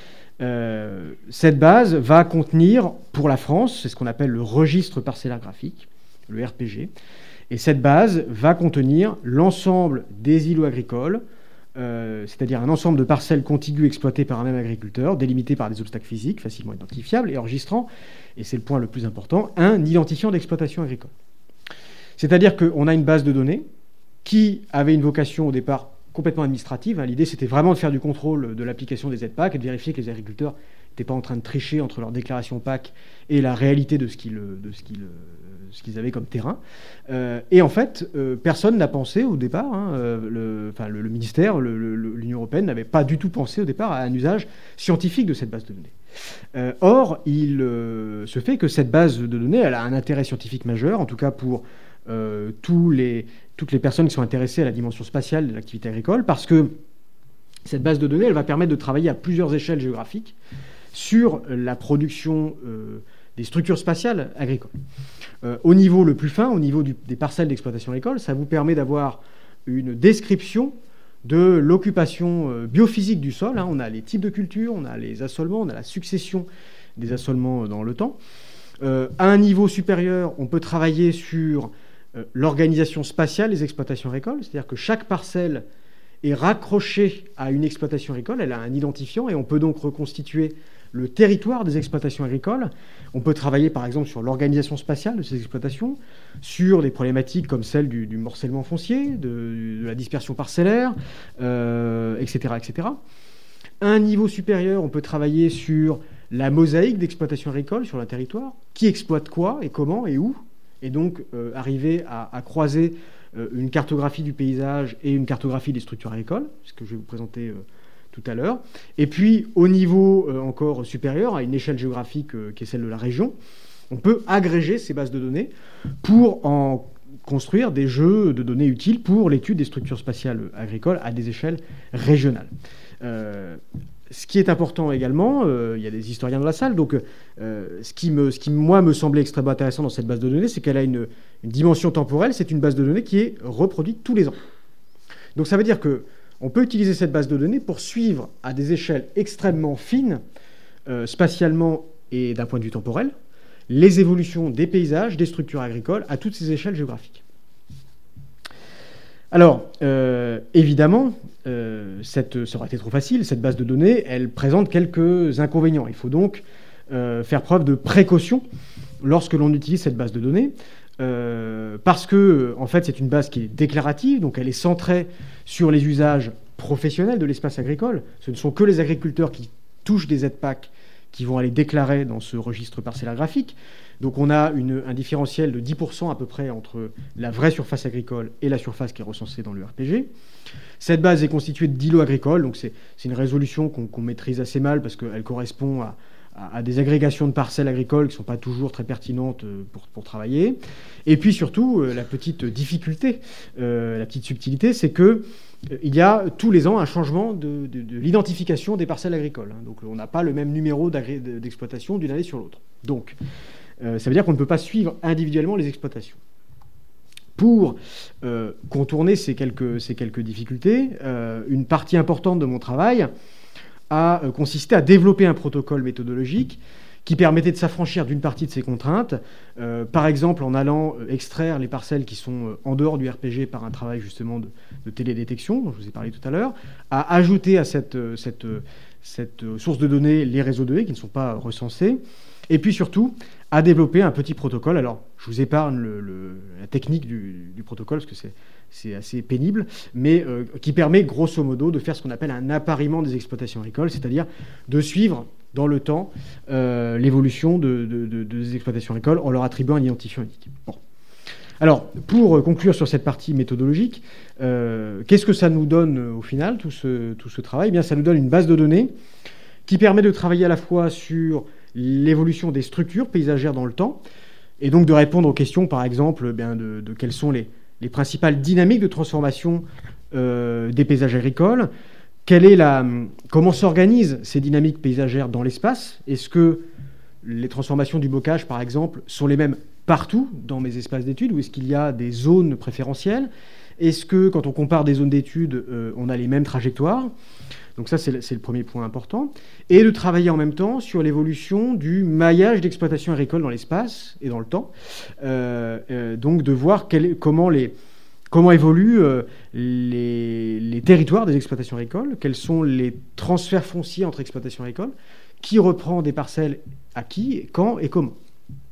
Euh, cette base va contenir, pour la France, c'est ce qu'on appelle le registre parcellaire graphique, le R P G, et cette base va contenir l'ensemble des îlots agricoles, euh, c'est-à-dire un ensemble de parcelles contiguës exploitées par un même agriculteur, délimitées par des obstacles physiques facilement identifiables, et enregistrant, et c'est le point le plus important, un identifiant d'exploitation agricole. C'est-à-dire qu'on a une base de données qui avait une vocation au départ complètement administrative. L'idée, c'était vraiment de faire du contrôle de l'application des aides P A C et de vérifier que les agriculteurs n'étaient pas en train de tricher entre leur déclaration P A C et la réalité de ce qu'ils, de ce qu'ils, ce qu'ils avaient comme terrain. Euh, et en fait, euh, personne n'a pensé au départ, hein, euh, le, enfin, le, le ministère, le, le, l'Union européenne n'avait pas du tout pensé au départ à un usage scientifique de cette base de données. Euh, or, il euh, se fait que cette base de données, elle a un intérêt scientifique majeur, en tout cas pour euh, tous les... toutes les personnes qui sont intéressées à la dimension spatiale de l'activité agricole, parce que cette base de données, elle va permettre de travailler à plusieurs échelles géographiques sur la production euh, des structures spatiales agricoles. Euh, au niveau le plus fin, au niveau du, des parcelles d'exploitation agricole, ça vous permet d'avoir une description de l'occupation euh, biophysique du sol. Hein. On a les types de cultures, on a les assolements, on a la succession des assolements dans le temps. Euh, à un niveau supérieur, on peut travailler sur l'organisation spatiale des exploitations agricoles, c'est-à-dire que chaque parcelle est raccrochée à une exploitation agricole, elle a un identifiant et on peut donc reconstituer le territoire des exploitations agricoles. On peut travailler par exemple sur l'organisation spatiale de ces exploitations, sur des problématiques comme celle du, du morcellement foncier, de, de la dispersion parcellaire, euh, et cetera, et cetera. À un niveau supérieur, on peut travailler sur la mosaïque d'exploitation agricole sur un territoire, qui exploite quoi et comment et où, et donc euh, arriver à, à croiser euh, une cartographie du paysage et une cartographie des structures agricoles, ce que je vais vous présenter euh, tout à l'heure. Et puis, au niveau euh, encore supérieur, à une échelle géographique euh, qui est celle de la région, on peut agréger ces bases de données pour en construire des jeux de données utiles pour l'étude des structures spatiales agricoles à des échelles régionales. Euh, ce qui est important également, euh, il y a des historiens dans la salle, donc euh, ce, qui me, ce qui, moi, me semblait extrêmement intéressant dans cette base de données, c'est qu'elle a une, une dimension temporelle, c'est une base de données qui est reproduite tous les ans. Donc ça veut dire qu'on peut utiliser cette base de données pour suivre à des échelles extrêmement fines, euh, spatialement et d'un point de vue temporel, les évolutions des paysages, des structures agricoles à toutes ces échelles géographiques. Alors, euh, évidemment, euh, cette, ça aurait été trop facile, cette base de données, elle présente quelques inconvénients. Il faut donc euh, faire preuve de précaution lorsque l'on utilise cette base de données, euh, parce que, en fait, c'est une base qui est déclarative, donc elle est centrée sur les usages professionnels de l'espace agricole. Ce ne sont que les agriculteurs qui touchent des aides P A C qui vont aller déclarer dans ce registre parcellaire graphique. Donc on a une, un différentiel de dix pour cent à peu près entre la vraie surface agricole et la surface qui est recensée dans le R P G. Cette base est constituée d'îlots agricoles, donc c'est, c'est une résolution qu'on, qu'on maîtrise assez mal parce qu'elle correspond à, à, à des agrégations de parcelles agricoles qui ne sont pas toujours très pertinentes pour, pour travailler. Et puis surtout, la petite difficulté, euh, la petite subtilité, c'est que il y a tous les ans un changement de, de, de l'identification des parcelles agricoles. Donc on n'a pas le même numéro d'exploitation d'une année sur l'autre. Donc euh, ça veut dire qu'on ne peut pas suivre individuellement les exploitations. Pour euh, contourner ces quelques, ces quelques difficultés, euh, une partie importante de mon travail a euh, consisté à développer un protocole méthodologique qui permettait de s'affranchir d'une partie de ces contraintes, euh, par exemple en allant euh, extraire les parcelles qui sont euh, en dehors du R P G par un travail justement de, de télédétection, dont je vous ai parlé tout à l'heure, à ajouter à cette, euh, cette, euh, cette euh, source de données les réseaux de haies qui ne sont pas recensés, et puis surtout à développer un petit protocole. Alors, je vous épargne le, le, la technique du, du protocole, parce que c'est, c'est assez pénible, mais euh, qui permet grosso modo de faire ce qu'on appelle un appariement des exploitations agricoles, c'est-à-dire de suivre dans le temps euh, l'évolution de, de, de, de des exploitations agricoles en leur attribuant un identifiant unique. Bon. Alors, pour conclure sur cette partie méthodologique, euh, qu'est-ce que ça nous donne euh, au final, tout ce, tout ce travail ? Eh bien, ça nous donne une base de données qui permet de travailler à la fois sur l'évolution des structures paysagères dans le temps, et donc de répondre aux questions, par exemple, eh bien de, de quelles sont les, les principales dynamiques de transformation euh, des paysages agricoles. Quelle est la, comment s'organisent ces dynamiques paysagères dans l'espace ? Est-ce que les transformations du bocage, par exemple, sont les mêmes partout dans mes espaces d'études, ou est-ce qu'il y a des zones préférentielles ? Est-ce que, quand on compare des zones d'études, euh, on a les mêmes trajectoires ? Donc ça, c'est le, c'est le premier point important. Et de travailler en même temps sur l'évolution du maillage d'exploitation agricole dans l'espace et dans le temps. Euh, euh, donc de voir quel, comment, les, comment évoluent euh, les, les territoires des exploitations agricoles, quels sont les transferts fonciers entre exploitations agricoles, qui reprend des parcelles à qui, quand et comment.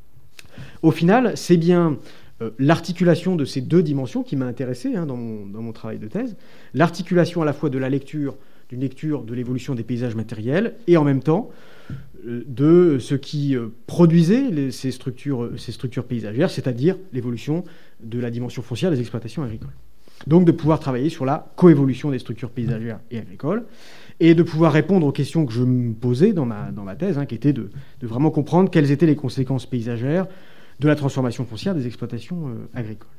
Au final, c'est bien euh, l'articulation de ces deux dimensions qui m'a intéressé hein, dans, mon, dans mon travail de thèse. L'articulation à la fois de la lecture d'une lecture de l'évolution des paysages matériels et en même temps euh, de ce qui euh, produisait les, ces, structures, ces structures paysagères, c'est-à-dire l'évolution de la dimension foncière des exploitations agricoles. Donc de pouvoir travailler sur la coévolution des structures paysagères et agricoles et de pouvoir répondre aux questions que je me posais dans ma, dans ma thèse, hein, qui était de, de vraiment comprendre quelles étaient les conséquences paysagères de la transformation foncière des exploitations euh, agricoles.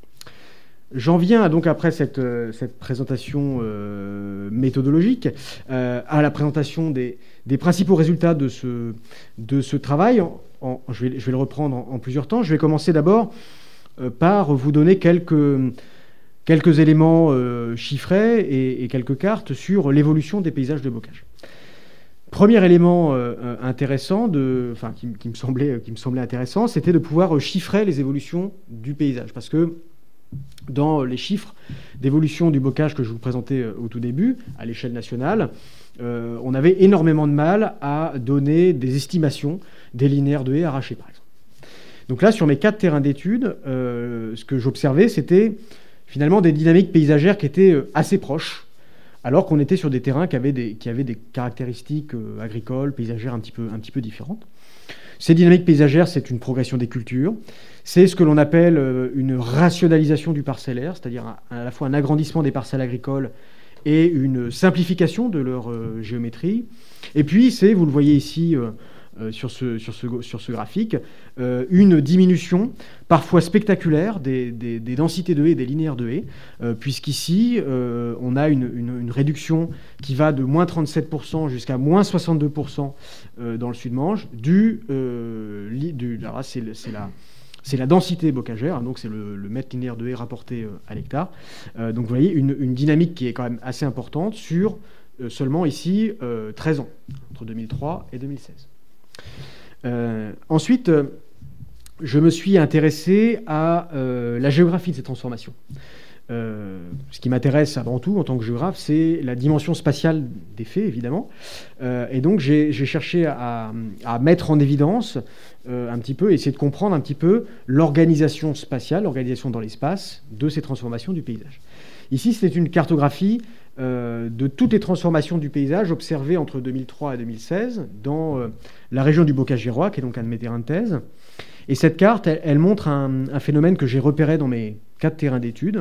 J'en viens donc, après cette, cette présentation euh, méthodologique, euh, à la présentation des, des principaux résultats de ce, de ce travail. En, en, je, vais, je vais le reprendre en, en plusieurs temps. Je vais commencer d'abord euh, par vous donner quelques, quelques éléments euh, chiffrés et, et quelques cartes sur l'évolution des paysages de bocage. Premier élément euh, intéressant, de, enfin, qui, qui, me semblait, qui me semblait intéressant, c'était de pouvoir chiffrer les évolutions du paysage. Parce que dans les chiffres d'évolution du bocage que je vous présentais au tout début, à l'échelle nationale, euh, on avait énormément de mal à donner des estimations des linéaires de haies arrachés, par exemple. Donc là, sur mes quatre terrains d'études, euh, ce que j'observais, c'était finalement des dynamiques paysagères qui étaient assez proches, alors qu'on était sur des terrains qui avaient des, qui avaient des caractéristiques euh, agricoles, paysagères un petit peu, un petit peu différentes. Ces dynamiques paysagères, c'est une progression des cultures, c'est ce que l'on appelle euh, une rationalisation du parcellaire, c'est-à-dire à, à la fois un agrandissement des parcelles agricoles et une simplification de leur euh, géométrie. Et puis, c'est, vous le voyez ici euh, euh, sur, ce, sur, ce, sur ce graphique, euh, une diminution parfois spectaculaire des, des, des densités de haies et des linéaires de haies, euh, puisqu'ici, euh, on a une, une, une réduction qui va de moins trente-sept pour cent jusqu'à moins soixante-deux pour cent euh, dans le Sud-Manche, du, euh, li, du alors là, c'est, c'est la... C'est la densité bocagère, donc c'est le, le mètre linéaire de haies rapporté euh, à l'hectare. Euh, donc vous voyez une, une dynamique qui est quand même assez importante sur euh, seulement ici euh, treize ans, entre deux mille trois et deux mille seize. Euh, ensuite, euh, je me suis intéressé à euh, la géographie de ces transformations. Euh, ce qui m'intéresse avant tout en tant que géographe, c'est la dimension spatiale des faits, évidemment. Euh, et donc j'ai, j'ai cherché à, à mettre en évidence euh, un petit peu, essayer de comprendre un petit peu l'organisation spatiale, l'organisation dans l'espace de ces transformations du paysage. Ici, c'est une cartographie euh, de toutes les transformations du paysage observées entre deux mille trois et deux mille seize dans euh, la région du Bocage-Girois, qui est donc un de mes terrains de thèse. Et cette carte, elle, elle montre un, un phénomène que j'ai repéré dans mes quatre terrains d'études.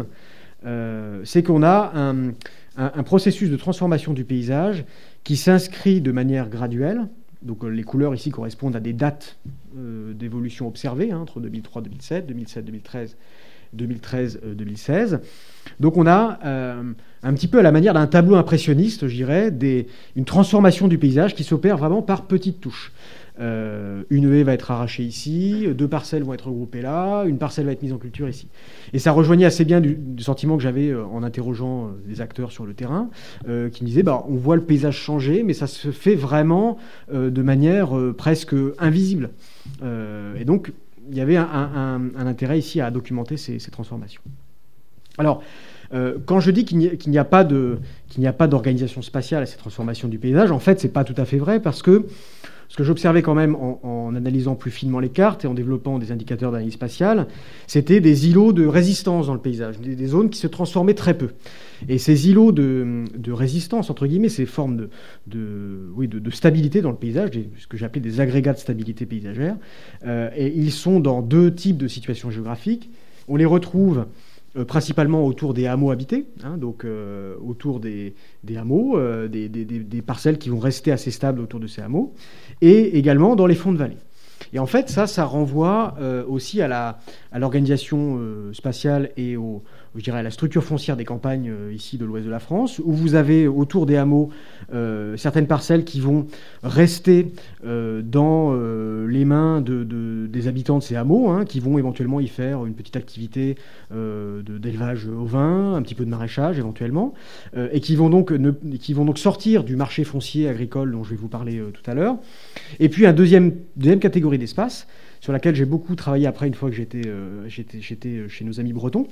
Euh, c'est qu'on a un, un, un processus de transformation du paysage qui s'inscrit de manière graduelle. Donc euh, les couleurs ici correspondent à des dates euh, d'évolution observées, hein, entre deux mille trois deux mille sept, deux mille sept deux mille treize, deux mille treize deux mille seize. Donc on a euh, un petit peu à la manière d'un tableau impressionniste, je dirais, des, une transformation du paysage qui s'opère vraiment par petites touches. Euh, une haie va être arrachée ici, deux parcelles vont être regroupées là, une parcelle va être mise en culture ici. Et ça rejoignait assez bien du, du sentiment que j'avais euh, en interrogeant euh, des acteurs sur le terrain, euh, qui me disaient bah, on voit le paysage changer, mais ça se fait vraiment euh, de manière euh, presque invisible. Euh, et donc, il y avait un, un, un intérêt ici à documenter ces, ces transformations. Alors, euh, quand je dis qu'il n'y a, qu'il n'y a pas de, qu'il n'y a pas d'organisation spatiale à ces transformations du paysage, en fait, c'est pas tout à fait vrai, parce que ce que j'observais quand même en, en analysant plus finement les cartes et en développant des indicateurs d'analyse spatiale, c'était des îlots de résistance dans le paysage, des, des zones qui se transformaient très peu. Et ces îlots de, de résistance, entre guillemets, ces formes de, de, oui, de, de stabilité dans le paysage, des, ce que j'appelais des agrégats de stabilité paysagère, euh, et ils sont dans deux types de situations géographiques. On les retrouve Euh, principalement autour des hameaux habités, hein, donc euh, autour des, des hameaux, euh, des, des, des parcelles qui vont rester assez stables autour de ces hameaux, et également dans les fonds de vallée. Et en fait, ça, ça renvoie euh, aussi à, la, à l'organisation euh, spatiale et au, je dirais à la structure foncière des campagnes euh, ici de l'ouest de la France, où vous avez autour des hameaux euh, certaines parcelles qui vont rester euh, dans euh, les mains de, de, des habitants de ces hameaux, hein, qui vont éventuellement y faire une petite activité euh, de, d'élevage ovin, un petit peu de maraîchage éventuellement, euh, et qui vont, donc ne, qui vont donc sortir du marché foncier agricole dont je vais vous parler euh, tout à l'heure. Et puis un deuxième, deuxième catégorie d'espace sur laquelle j'ai beaucoup travaillé après une fois que j'étais, euh, j'étais, j'étais chez nos amis bretons,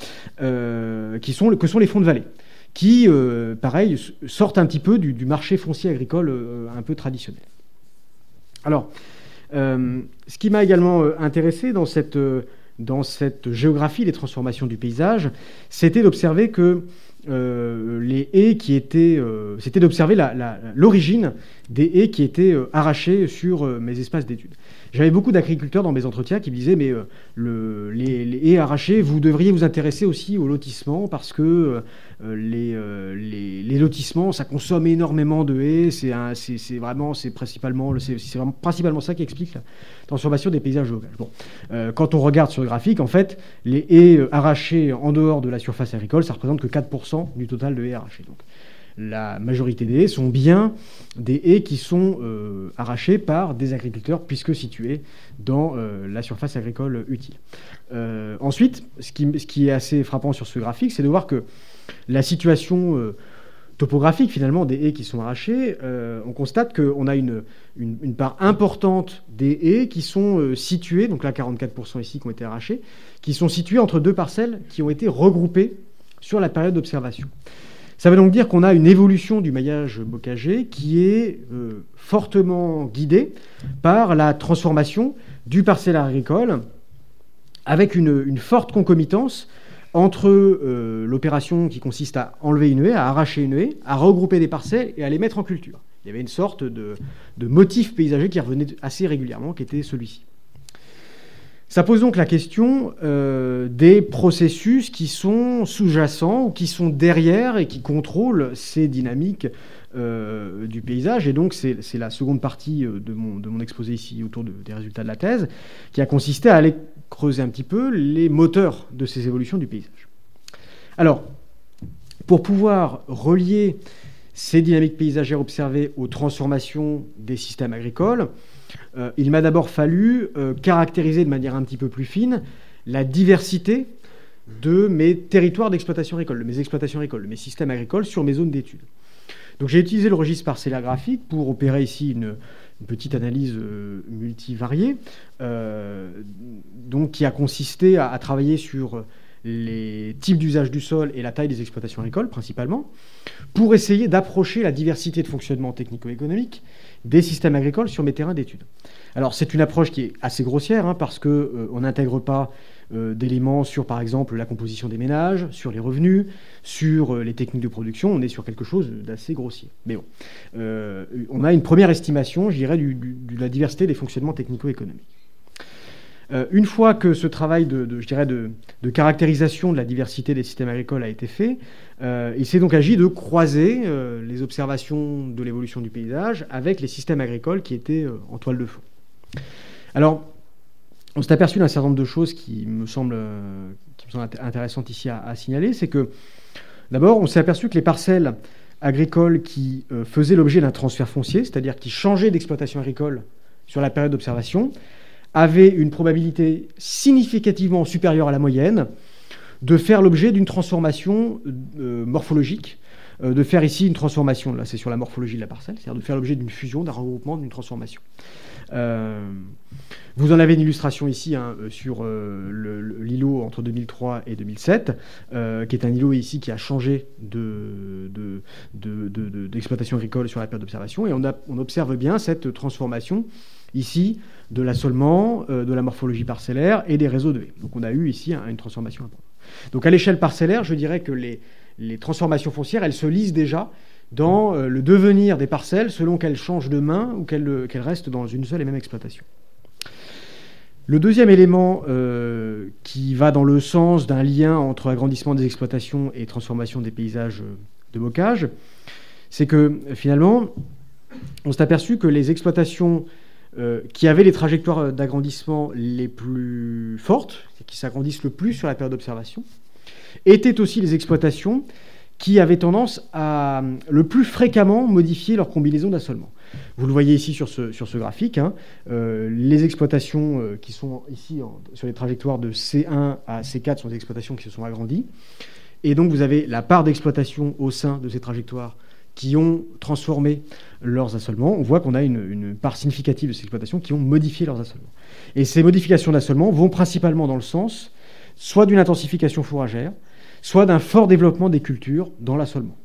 euh, qui sont, que sont les fonds de vallée, qui, euh, pareil, sortent un petit peu du, du marché foncier agricole euh, un peu traditionnel. Alors, euh, ce qui m'a également euh, intéressé dans cette, euh, dans cette géographie des transformations du paysage, c'était d'observer que Euh, les haies qui étaient, euh, c'était d'observer la, la, l'origine des haies qui étaient euh, arrachées sur euh, mes espaces d'études. J'avais beaucoup d'agriculteurs dans mes entretiens qui me disaient mais euh, le, les, les haies arrachées, vous devriez vous intéresser aussi au lotissement parce que euh, les, euh, les, les lotissements, ça consomme énormément de haies. C'est, un, c'est, c'est vraiment, c'est principalement, c'est, c'est vraiment principalement ça qui explique la transformation des paysages locaux. Bon, euh, quand on regarde sur le graphique, en fait, les haies euh, arrachées en dehors de la surface agricole, ça représente que quatre pour cent du total de haies arrachées. Donc, la majorité des haies sont bien des haies qui sont euh, arrachées par des agriculteurs puisque situées dans euh, la surface agricole utile. Euh, ensuite, ce qui, ce qui est assez frappant sur ce graphique, c'est de voir que la situation euh, topographique finalement des haies qui sont arrachées, euh, on constate qu'on a une, une, une part importante des haies qui sont euh, situées, donc là quarante-quatre pour cent ici qui ont été arrachées, qui sont situées entre deux parcelles qui ont été regroupées sur la période d'observation. Ça veut donc dire qu'on a une évolution du maillage bocager qui est euh, fortement guidée par la transformation du parcellaire agricole avec une, une forte concomitance entre euh, l'opération qui consiste à enlever une haie, à arracher une haie, à regrouper des parcelles et à les mettre en culture. Il y avait une sorte de, de motif paysager qui revenait assez régulièrement, qui était celui-ci. Ça pose donc la question euh, des processus qui sont sous-jacents ou qui sont derrière et qui contrôlent ces dynamiques euh, du paysage. Et donc, c'est, c'est la seconde partie de mon, de mon exposé ici autour de, des résultats de la thèse, qui a consisté à aller creuser un petit peu les moteurs de ces évolutions du paysage. Alors, pour pouvoir relier ces dynamiques paysagères observées aux transformations des systèmes agricoles, euh, il m'a d'abord fallu euh, caractériser de manière un petit peu plus fine la diversité de mes territoires d'exploitation agricole, de mes exploitations agricoles, de mes systèmes agricoles sur mes zones d'études. Donc j'ai utilisé le registre parcellaire graphique pour opérer ici une, une petite analyse euh, multivariée, euh, donc qui a consisté à, à travailler sur les types d'usage du sol et la taille des exploitations agricoles, principalement, pour essayer d'approcher la diversité de fonctionnement technico-économique des systèmes agricoles sur mes terrains d'études. Alors, c'est une approche qui est assez grossière, hein, parce qu'on euh, n'intègre pas euh, d'éléments sur, par exemple, la composition des ménages, sur les revenus, sur euh, les techniques de production. On est sur quelque chose d'assez grossier. Mais bon, euh, on a une première estimation, je dirais, du, du, de la diversité des fonctionnements technico-économiques. Euh, une fois que ce travail de, de, je dirais de, de caractérisation de la diversité des systèmes agricoles a été fait, euh, il s'est donc agi de croiser euh, les observations de l'évolution du paysage avec les systèmes agricoles qui étaient euh, en toile de fond. Alors, on s'est aperçu d'un certain nombre de choses qui me semblent, euh, qui me semblent intéressantes ici à, à signaler. C'est que, d'abord, on s'est aperçu que les parcelles agricoles qui euh, faisaient l'objet d'un transfert foncier, c'est-à-dire qui changeaient d'exploitation agricole sur la période d'observation, avait une probabilité significativement supérieure à la moyenne de faire l'objet d'une transformation euh, morphologique, euh, de faire ici une transformation, là c'est sur la morphologie de la parcelle, c'est-à-dire de faire l'objet d'une fusion, d'un regroupement, d'une transformation. Euh, vous en avez une illustration ici hein, sur euh, le, le, l'îlot entre deux mille trois et deux mille sept, euh, qui est un îlot ici qui a changé de, de, de, de, de, d'exploitation agricole sur la période d'observation, et on, a, on observe bien cette transformation ici de l'assolement, euh, de la morphologie parcellaire et des réseaux de haies. Donc on a eu ici hein, une transformation importante. Donc à l'échelle parcellaire, je dirais que les, les transformations foncières, elles se lisent déjà dans euh, le devenir des parcelles selon qu'elles changent de main ou qu'elles, qu'elles restent dans une seule et même exploitation. Le deuxième élément euh, qui va dans le sens d'un lien entre agrandissement des exploitations et transformation des paysages de bocage, c'est que finalement, on s'est aperçu que les exploitations euh, qui avaient les trajectoires d'agrandissement les plus fortes, qui s'agrandissent le plus sur la période d'observation, étaient aussi les exploitations qui avaient tendance à le plus fréquemment modifier leur combinaison d'assolement. Vous le voyez ici sur ce, sur ce graphique, hein, euh, les exploitations euh, qui sont ici en, sur les trajectoires de C un à C quatre sont des exploitations qui se sont agrandies. Et donc vous avez la part d'exploitation au sein de ces trajectoires qui ont transformé leurs assolements. On voit qu'on a une, une part significative de ces exploitations qui ont modifié leurs assolements. Et ces modifications d'assolement vont principalement dans le sens soit d'une intensification fourragère, soit d'un fort développement des cultures dans l'assolement.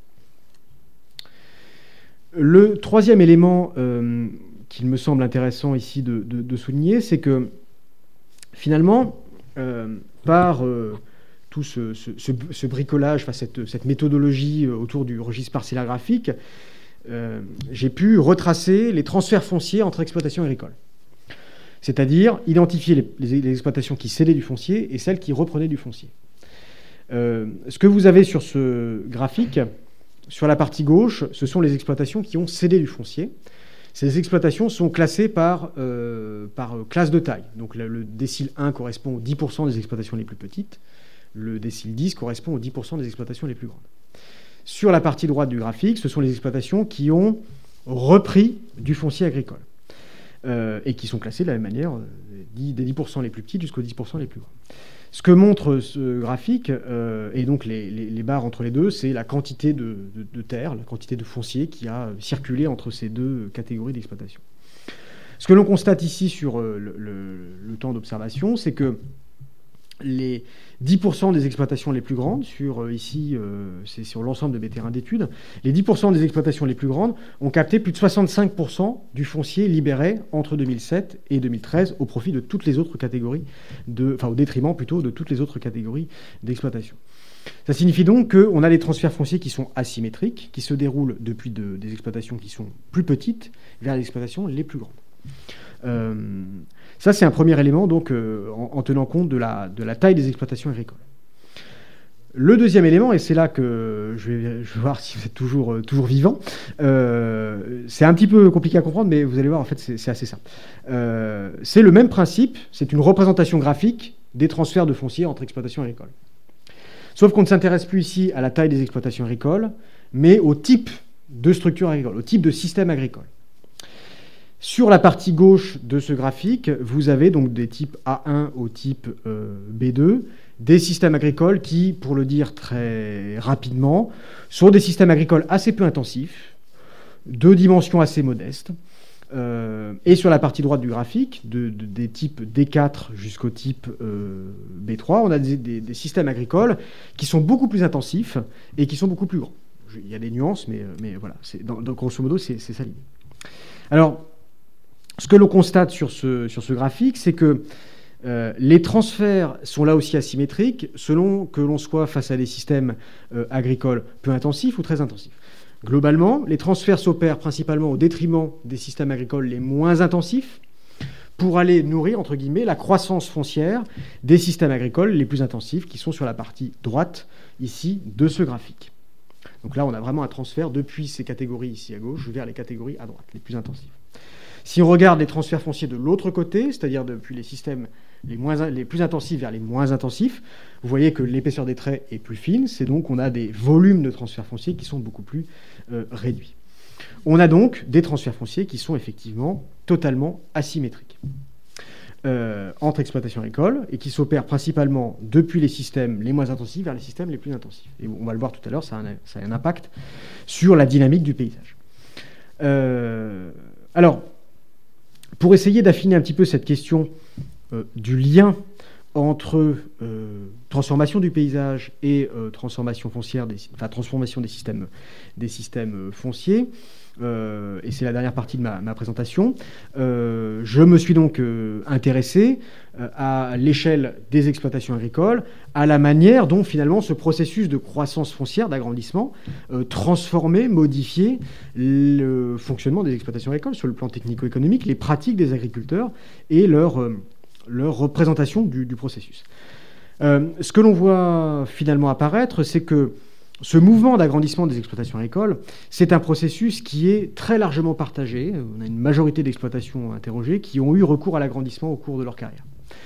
Le troisième élément euh, qu'il me semble intéressant ici de, de, de souligner, c'est que finalement, euh, par euh, tout ce, ce, ce, ce bricolage, enfin, cette, cette méthodologie autour du registre parcellaire graphique, euh, j'ai pu retracer les transferts fonciers entre exploitations agricoles. C'est-à-dire identifier les, les, les exploitations qui cédaient du foncier et celles qui reprenaient du foncier. Euh, ce que vous avez sur ce graphique, sur la partie gauche, ce sont les exploitations qui ont cédé du foncier. Ces exploitations sont classées par, euh, par classe de taille. Donc le, le décile un correspond aux dix pour cent des exploitations les plus petites. Le décile dix correspond aux dix pour cent des exploitations les plus grandes. Sur la partie droite du graphique, ce sont les exploitations qui ont repris du foncier agricole euh, et qui sont classées de la même manière, des dix pour cent les plus petites jusqu'aux dix pour cent les plus grandes. Ce que montre ce graphique, euh, et donc les, les, les barres entre les deux, c'est la quantité de, de, de terre, la quantité de foncier qui a circulé entre ces deux catégories d'exploitation. Ce que l'on constate ici sur euh, le, le, le temps d'observation, c'est que les dix pour cent des exploitations les plus grandes, sur euh, ici, euh, c'est sur l'ensemble de mes terrains d'études, les dix pour cent des exploitations les plus grandes ont capté plus de soixante-cinq pour cent du foncier libéré entre deux mille sept et deux mille treize au profit de toutes les autres catégories, de, enfin au détriment plutôt de toutes les autres catégories d'exploitation. Ça signifie donc qu'on a des transferts fonciers qui sont asymétriques, qui se déroulent depuis de, des exploitations qui sont plus petites vers les exploitations les plus grandes. Euh, ça, c'est un premier élément, donc, euh, en, en tenant compte de la, de la taille des exploitations agricoles. Le deuxième élément, et c'est là que je vais, je vais voir si vous êtes toujours, euh, toujours vivant, euh, c'est un petit peu compliqué à comprendre, mais vous allez voir, en fait, c'est, c'est assez simple. Euh, c'est le même principe, c'est une représentation graphique des transferts de foncier entre exploitations agricoles. Sauf qu'on ne s'intéresse plus ici à la taille des exploitations agricoles, mais au type de structure agricole, au type de système agricole. Sur la partie gauche de ce graphique, vous avez donc des types A un au type euh, B deux, des systèmes agricoles qui, pour le dire très rapidement, sont des systèmes agricoles assez peu intensifs, de dimensions assez modestes. Euh, et sur la partie droite du graphique, de, de, des types D quatre jusqu'au type euh, B trois, on a des, des, des systèmes agricoles qui sont beaucoup plus intensifs et qui sont beaucoup plus grands. Il y a des nuances, mais, mais voilà, c'est, dans, dans, grosso modo, c'est, c'est ça l'idée. Alors, ce que l'on constate sur ce, sur ce graphique, c'est que euh, les transferts sont là aussi asymétriques selon que l'on soit face à des systèmes euh, agricoles peu intensifs ou très intensifs. Globalement, les transferts s'opèrent principalement au détriment des systèmes agricoles les moins intensifs pour aller nourrir, entre guillemets, la croissance foncière des systèmes agricoles les plus intensifs qui sont sur la partie droite, ici, de ce graphique. Donc là, on a vraiment un transfert depuis ces catégories ici à gauche vers les catégories à droite, les plus intensives. Si on regarde les transferts fonciers de l'autre côté, c'est-à-dire depuis les systèmes les, moins, les plus intensifs vers les moins intensifs, vous voyez que l'épaisseur des traits est plus fine, c'est donc qu'on a des volumes de transferts fonciers qui sont beaucoup plus euh, réduits. On a donc des transferts fonciers qui sont effectivement totalement asymétriques euh, entre exploitations agricoles et qui s'opèrent principalement depuis les systèmes les moins intensifs vers les systèmes les plus intensifs. Et on va le voir tout à l'heure, ça a un, ça a un impact sur la dynamique du paysage. Euh, alors, pour essayer d'affiner un petit peu cette question euh, du lien entre euh, transformation du paysage et euh, transformation foncière, des, enfin transformation des systèmes, des systèmes fonciers, euh, et c'est la dernière partie de ma, ma présentation, euh, je me suis donc euh, intéressé euh, à l'échelle des exploitations agricoles, à la manière dont finalement ce processus de croissance foncière, d'agrandissement, euh, transformait, modifiait le fonctionnement des exploitations agricoles sur le plan technico-économique, les pratiques des agriculteurs et leur... Euh, leur représentation du, du processus. Euh, ce que l'on voit finalement apparaître, c'est que ce mouvement d'agrandissement des exploitations agricoles, c'est un processus qui est très largement partagé. On a une majorité d'exploitations interrogées qui ont eu recours à l'agrandissement au cours de leur carrière.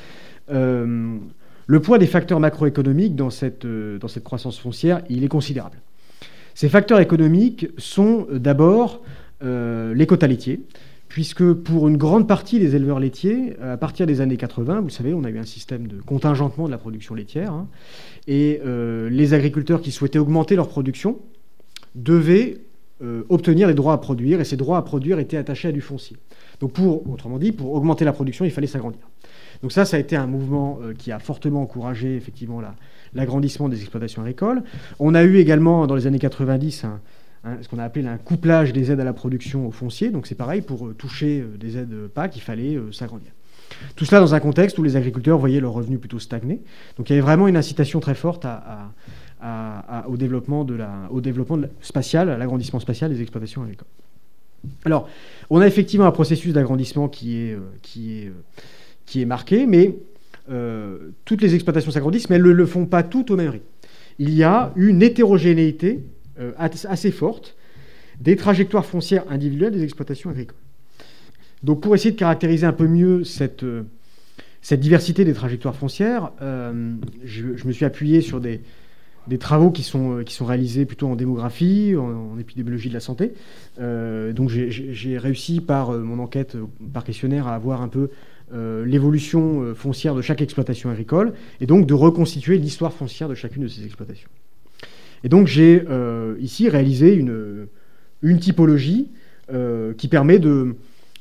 Euh, le poids des facteurs macroéconomiques dans cette, euh, dans cette croissance foncière, il est considérable. Ces facteurs économiques sont d'abord euh, les quotas laitiers, puisque pour une grande partie des éleveurs laitiers, à partir des années quatre-vingts, vous le savez, on a eu un système de contingentement de la production laitière, hein, et euh, les agriculteurs qui souhaitaient augmenter leur production devaient euh, obtenir les droits à produire, et ces droits à produire étaient attachés à du foncier. Donc, pour, autrement dit, pour augmenter la production, il fallait s'agrandir. Donc ça, ça a été un mouvement euh, qui a fortement encouragé, effectivement, la, l'agrandissement des exploitations agricoles. On a eu également, dans les années quatre-vingt-dix, un Hein, ce qu'on a appelé un couplage des aides à la production au foncier. Donc c'est pareil, pour euh, toucher euh, des aides P A C, il fallait euh, s'agrandir. Tout cela dans un contexte où les agriculteurs voyaient leurs revenus plutôt stagner. Donc il y avait vraiment une incitation très forte à, à, à, à, au développement, de la, au développement de la, spatial, à l'agrandissement spatial des exploitations agricoles. Alors, on a effectivement un processus d'agrandissement qui est, euh, qui est, euh, qui est marqué, mais euh, toutes les exploitations s'agrandissent, mais elles ne le font pas toutes au même rythme. Il y a une hétérogénéité Euh, assez forte des trajectoires foncières individuelles des exploitations agricoles. Donc pour essayer de caractériser un peu mieux cette, euh, cette diversité des trajectoires foncières, euh, je, je me suis appuyé sur des, des travaux qui sont, qui sont réalisés plutôt en démographie, en, en épidémiologie de la santé. Euh, donc j'ai, j'ai réussi par euh, mon enquête, par questionnaire, à avoir un peu euh, l'évolution euh, foncière de chaque exploitation agricole et donc de reconstituer l'histoire foncière de chacune de ces exploitations. Et donc j'ai euh, ici réalisé une, une typologie euh, qui permet de,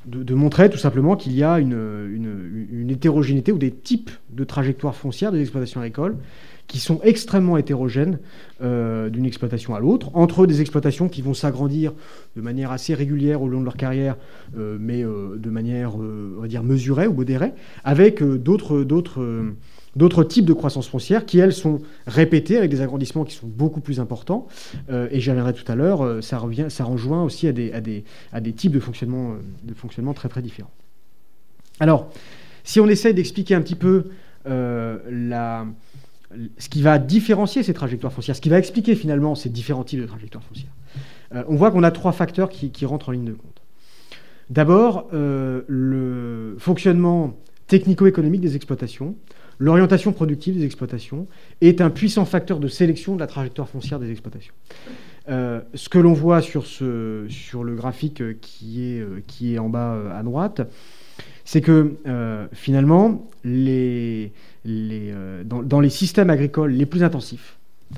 de, de montrer tout simplement qu'il y a une, une, une hétérogénéité ou des types de trajectoires foncières des exploitations agricoles qui sont extrêmement hétérogènes euh, d'une exploitation à l'autre, entre des exploitations qui vont s'agrandir de manière assez régulière au long de leur carrière, euh, mais euh, de manière, euh, on va dire, mesurée ou modérée, avec euh, d'autres, d'autres, euh, d'autres types de croissance foncière qui, elles, sont répétées avec des agrandissements qui sont beaucoup plus importants. Euh, et j'y reviendrai tout à l'heure, euh, ça, revient, ça rejoint aussi à des, à des, à des types de fonctionnement, de fonctionnement très, très différents. Alors, si on essaye d'expliquer un petit peu euh, la... ce qui va différencier ces trajectoires foncières, ce qui va expliquer finalement ces différents types de trajectoires foncières. Euh, on voit qu'on a trois facteurs qui, qui rentrent en ligne de compte. D'abord, euh, le fonctionnement technico-économique des exploitations, l'orientation productive des exploitations est un puissant facteur de sélection de la trajectoire foncière des exploitations. Euh, ce que l'on voit sur, ce, sur le graphique qui est, qui est en bas à droite, c'est que euh, finalement, les, les, euh, dans, dans les systèmes agricoles les plus intensifs,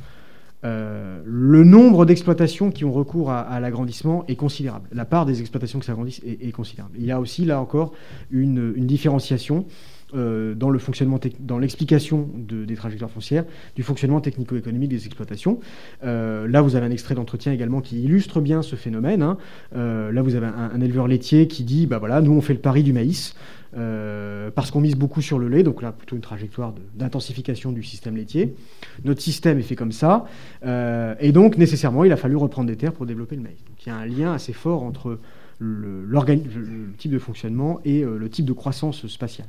euh, le nombre d'exploitations qui ont recours à, à l'agrandissement est considérable. La part des exploitations qui s'agrandissent est, est considérable. Il y a aussi, là encore, une, une différenciation euh, dans le fonctionnement, dans l'explication de, des trajectoires foncières, du fonctionnement technico-économique des exploitations. Euh, là, vous avez un extrait d'entretien également qui illustre bien ce phénomène. Hein. Euh, là, vous avez un, un éleveur laitier qui dit, bah voilà, nous on fait le pari du maïs. Euh, parce qu'on mise beaucoup sur le lait, donc là plutôt une trajectoire de, d'intensification du système laitier. Notre système est fait comme ça, euh, et donc nécessairement il a fallu reprendre des terres pour développer le maïs. Donc il y a un lien assez fort entre le, le type de fonctionnement et euh, le type de croissance spatiale.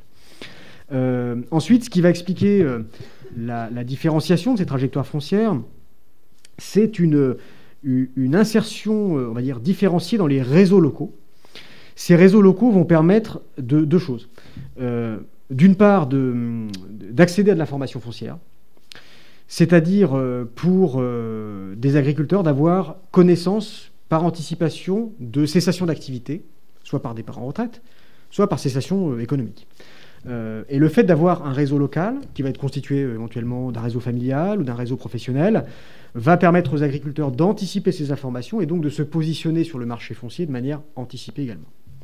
Euh, ensuite, ce qui va expliquer euh, la, la différenciation de ces trajectoires foncières, c'est une, une insertion, on va dire, différenciée dans les réseaux locaux. Ces réseaux locaux vont permettre de, deux choses. Euh, d'une part, de, d'accéder à de l'information foncière, c'est-à-dire euh, pour euh, des agriculteurs d'avoir connaissance par anticipation de cessation d'activité, soit par départ en retraite, soit par cessation euh, économique. Euh, et le fait d'avoir un réseau local, qui va être constitué euh, éventuellement d'un réseau familial ou d'un réseau professionnel, va permettre aux agriculteurs d'anticiper ces informations et donc de se positionner sur le marché foncier de manière anticipée également.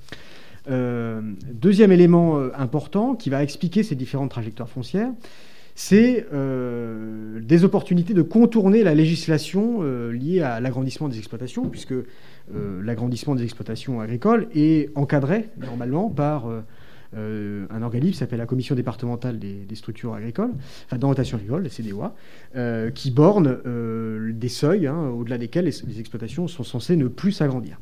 Euh, deuxième élément euh, important qui va expliquer ces différentes trajectoires foncières, c'est euh, des opportunités de contourner la législation euh, liée à l'agrandissement des exploitations, puisque euh, l'agrandissement des exploitations agricoles est encadré normalement par euh, euh, un organisme qui s'appelle la Commission départementale des, des structures agricoles, enfin d'orientation agricole, la C D O A, euh, qui borne euh, des seuils hein, au-delà desquels les, les exploitations sont censées ne plus s'agrandir.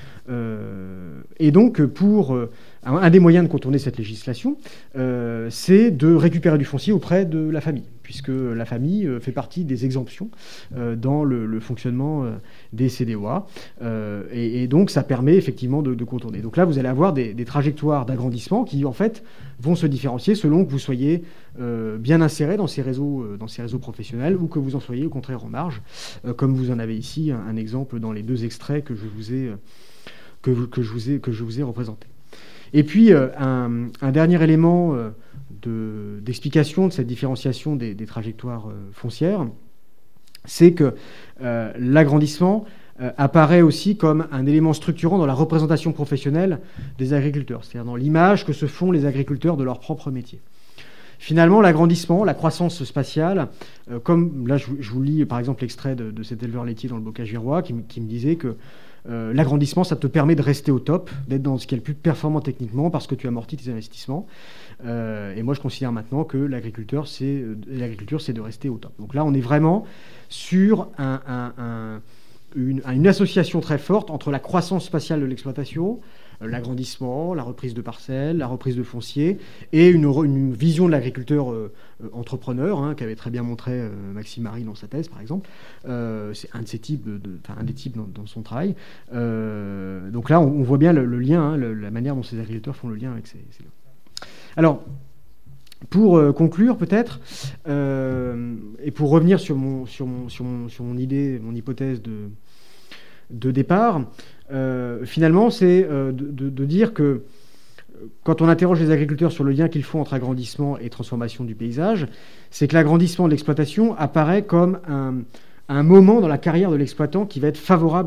Euh, et donc, pour euh, un des moyens de contourner cette législation, euh, c'est de récupérer du foncier auprès de la famille, puisque la famille euh, fait partie des exemptions euh, dans le, le fonctionnement euh, des C D O A. Euh, et, et donc, ça permet effectivement de, de contourner. Donc là, vous allez avoir des, des trajectoires d'agrandissement qui, en fait, vont se différencier selon que vous soyez euh, bien inséré dans ces réseaux, euh, dans ces réseaux professionnels ou que vous en soyez au contraire en marge, euh, comme vous en avez ici un, un exemple dans les deux extraits que je vous ai... Euh, Que, que, je vous ai, que je vous ai représenté. Et puis, euh, un, un dernier élément euh, de, d'explication de cette différenciation des, des trajectoires euh, foncières, c'est que euh, l'agrandissement euh, apparaît aussi comme un élément structurant dans la représentation professionnelle des agriculteurs, c'est-à-dire dans l'image que se font les agriculteurs de leur propre métier. Finalement, l'agrandissement, la croissance spatiale, euh, comme là je, je vous lis par exemple l'extrait de, de cet éleveur laitier dans le Bocage girois qui, qui me disait que Euh, l'agrandissement, ça te permet de rester au top, d'être dans ce qui est le plus performant techniquement parce que tu amortis tes investissements. Euh, et moi, je considère maintenant que l'agriculteur, c'est, euh, l'agriculture, c'est de rester au top. Donc là, on est vraiment sur un, un, un, une, une association très forte entre la croissance spatiale de l'exploitation, euh, l'agrandissement, la reprise de parcelles, la reprise de foncier, et une, une vision de l'agriculteur euh, euh, entrepreneur, hein, qu'avait très bien montré euh, Maxime Marie dans sa thèse, par exemple. Euh, c'est un de ces types, de, de, un des types dans, dans son travail. Euh, donc là, on, on voit bien le, le lien, hein, le, la manière dont ces agriculteurs font le lien avec ces... ces... Alors, pour euh, conclure peut-être, euh, et pour revenir sur mon, sur mon, sur mon, sur mon idée, mon hypothèse de, de départ, euh, finalement, c'est euh, de, de, de dire que quand on interroge les agriculteurs sur le lien qu'ils font entre agrandissement et transformation du paysage, c'est que l'agrandissement de l'exploitation apparaît comme un, un moment dans la carrière de l'exploitant qui va être favorable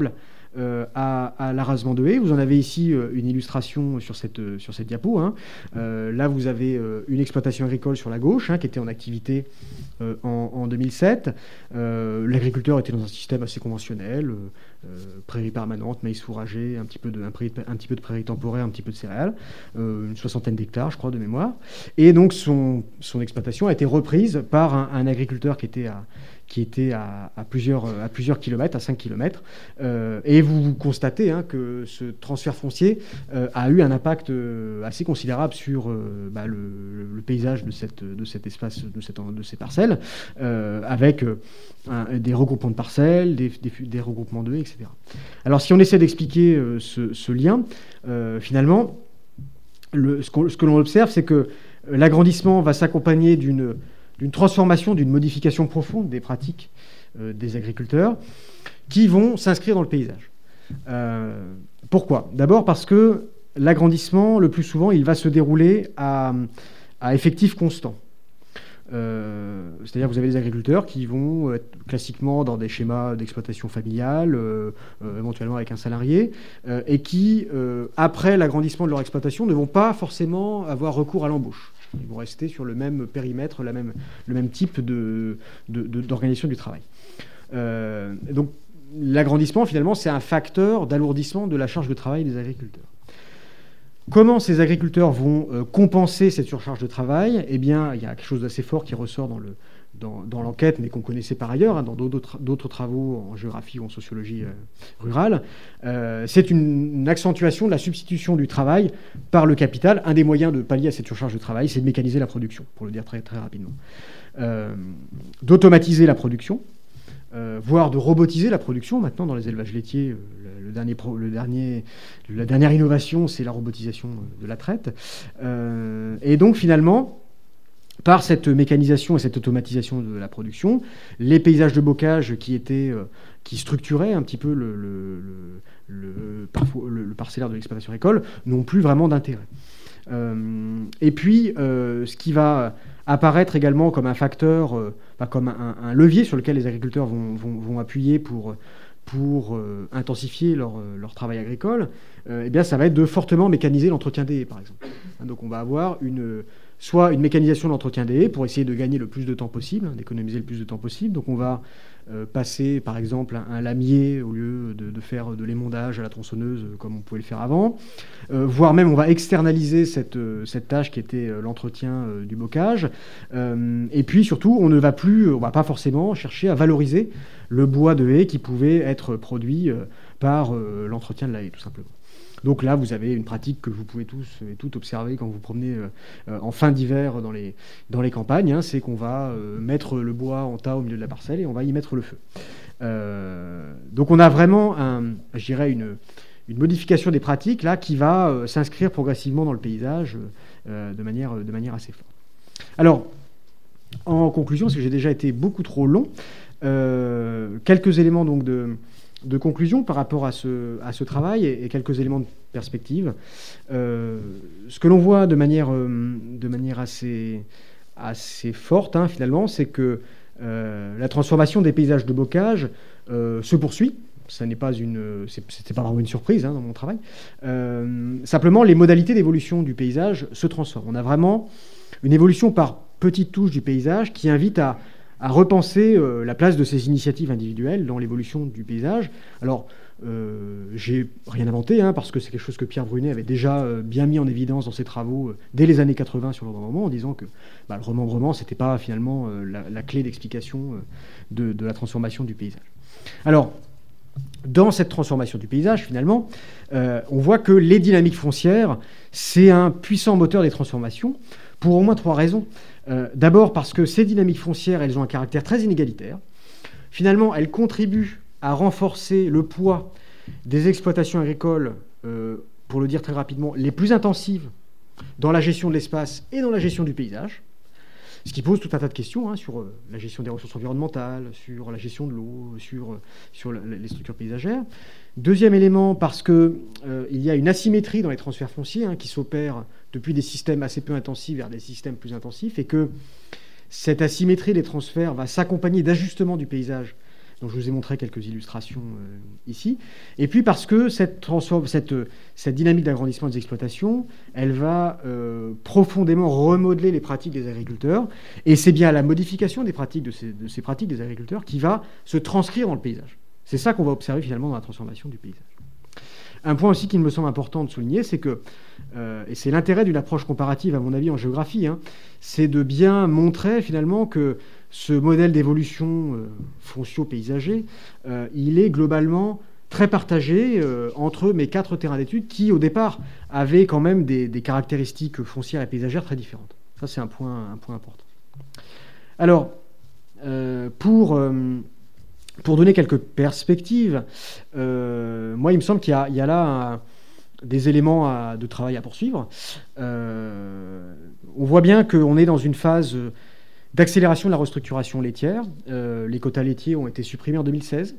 euh, à, à l'arasement de haies. Vous en avez ici euh, une illustration sur cette, euh, sur cette diapo. Hein. Euh, là, vous avez euh, une exploitation agricole sur la gauche, hein, qui était en activité euh, en, en deux mille sept. Euh, l'agriculteur était dans un système assez conventionnel, euh, euh, prairie permanente, maïs fourragé, un petit peu de, un, prairie, un petit peu de prairie temporaire, un petit peu de céréales, euh, une soixantaine d'hectares, je crois, de mémoire. Et donc, son, son exploitation a été reprise par un, un agriculteur qui était à qui était à, à, plusieurs, à plusieurs kilomètres, à cinq kilomètres. Euh, et vous, vous constatez hein, que ce transfert foncier euh, a eu un impact euh, assez considérable sur euh, bah, le, le paysage de, cette, de cet espace, de, cette, de ces parcelles, euh, avec euh, un, des regroupements de parcelles, des, des, des regroupements de haies, et cetera. Alors, si on essaie d'expliquer euh, ce, ce lien, euh, finalement, le, ce, ce que l'on observe, c'est que l'agrandissement va s'accompagner d'une d'une transformation, d'une modification profonde des pratiques euh, des agriculteurs qui vont s'inscrire dans le paysage. Euh, pourquoi ? D'abord parce que l'agrandissement, le plus souvent, il va se dérouler à, à effectif constant. Euh, c'est-à-dire que vous avez des agriculteurs qui vont être classiquement dans des schémas d'exploitation familiale, euh, euh, éventuellement avec un salarié, euh, et qui, euh, après l'agrandissement de leur exploitation, ne vont pas forcément avoir recours à l'embauche. Ils vont rester sur le même périmètre, la même, le même type de, de, de, d'organisation du travail. Euh, donc l'agrandissement, finalement, c'est un facteur d'alourdissement de la charge de travail des agriculteurs. Comment ces agriculteurs vont euh, compenser cette surcharge de travail ? Eh bien, il y a quelque chose d'assez fort qui ressort dans, le, dans, dans l'enquête, mais qu'on connaissait par ailleurs, hein, dans d'autres, d'autres travaux en géographie ou en sociologie euh, rurale. Euh, c'est une, une accentuation de la substitution du travail par le capital. Un des moyens de pallier à cette surcharge de travail, c'est de mécaniser la production, pour le dire très, très rapidement. Euh, d'automatiser la production, Euh, voire de robotiser la production. Maintenant, dans les élevages laitiers, euh, le, le dernier pro, le dernier, la dernière innovation, c'est la robotisation de la traite. Euh, et donc, finalement, par cette mécanisation et cette automatisation de la production, les paysages de bocage qui étaient, euh, qui structuraient un petit peu le, le, le, le, parfois, le, le parcellaire de l'exploitation agricole n'ont plus vraiment d'intérêt. Euh, et puis, euh, ce qui va apparaître également comme un facteur, euh, bah, comme un, un levier sur lequel les agriculteurs vont, vont, vont appuyer pour, pour euh, intensifier leur, leur travail agricole, euh, eh bien, ça va être de fortement mécaniser l'entretien des haies, par exemple. Donc, on va avoir une, soit une mécanisation de l'entretien des haies pour essayer de gagner le plus de temps possible, hein, d'économiser le plus de temps possible. Donc, on va euh, passer, par exemple, un, un lamier au lieu de, de faire de l'émondage à la tronçonneuse euh, comme on pouvait le faire avant. Euh, voire même, on va externaliser cette, euh, cette tâche qui était euh, l'entretien euh, du bocage. Euh, et puis, surtout, on ne va plus, on ne va pas forcément chercher à valoriser le bois de haie qui pouvait être produit euh, par euh, l'entretien de la haie, tout simplement. Donc là, vous avez une pratique que vous pouvez tous et toutes observer quand vous promenez euh, en fin d'hiver dans les, dans les campagnes, hein, c'est qu'on va euh, mettre le bois en tas au milieu de la parcelle et on va y mettre le feu. Euh, donc on a vraiment, un, je dirais, une, une modification des pratiques là, qui va euh, s'inscrire progressivement dans le paysage euh, de, manière, de manière assez forte. Alors, en conclusion, parce que j'ai déjà été beaucoup trop long, euh, quelques éléments donc de... de conclusion par rapport à ce, à ce travail et, et quelques éléments de perspective. Euh, ce que l'on voit de manière, euh, de manière assez, assez forte, hein, finalement, c'est que euh, la transformation des paysages de bocage euh, se poursuit. Ça n'est pas une, c'est, c'est pas vraiment une surprise hein, dans mon travail. Euh, simplement, les modalités d'évolution du paysage se transforment. On a vraiment une évolution par petites touches du paysage qui invite à à repenser euh, la place de ces initiatives individuelles dans l'évolution du paysage. Alors, euh, j'ai rien inventé, hein, parce que c'est quelque chose que Pierre Brunet avait déjà euh, bien mis en évidence dans ses travaux euh, dès les années quatre-vingts sur le remembrement, en disant que bah, le remembrement, c'était pas finalement euh, la, la clé d'explication euh, de, de la transformation du paysage. Alors, dans cette transformation du paysage, finalement, euh, on voit que les dynamiques foncières, c'est un puissant moteur des transformations, pour au moins trois raisons. Euh, d'abord parce que ces dynamiques foncières, elles ont un caractère très inégalitaire. Finalement, elles contribuent à renforcer le poids des exploitations agricoles, euh, pour le dire très rapidement, les plus intensives dans la gestion de l'espace et dans la gestion du paysage, ce qui pose tout un tas de questions hein, sur euh, la gestion des ressources environnementales, sur la gestion de l'eau, sur, euh, sur la, les structures paysagères. Deuxième élément, parce qu'il euh, y a une asymétrie dans les transferts fonciers hein, qui s'opèrent depuis des systèmes assez peu intensifs vers des systèmes plus intensifs, et que cette asymétrie des transferts va s'accompagner d'ajustements du paysage dont je vous ai montré quelques illustrations euh, ici. Et puis parce que cette, cette, cette dynamique d'agrandissement des exploitations, elle va euh, profondément remodeler les pratiques des agriculteurs. Et c'est bien la modification des pratiques de ces, de ces pratiques des agriculteurs qui va se transcrire dans le paysage. C'est ça qu'on va observer finalement dans la transformation du paysage. Un point aussi qui me semble important de souligner, c'est que, euh, et c'est l'intérêt d'une approche comparative à mon avis en géographie, hein, c'est de bien montrer finalement que ce modèle d'évolution euh, fontio-paysager, euh, il est globalement très partagé euh, entre mes quatre terrains d'études qui, au départ, avaient quand même des, des caractéristiques foncières et paysagères très différentes. Ça, c'est un point, un point important. Alors, euh, pour... Euh, Pour donner quelques perspectives, euh, moi, il me semble qu'il y a, il y a là un, des éléments à, de travail à poursuivre. Euh, on voit bien qu'on est dans une phase d'accélération de la restructuration laitière. Euh, les quotas laitiers ont été supprimés en deux mille seize.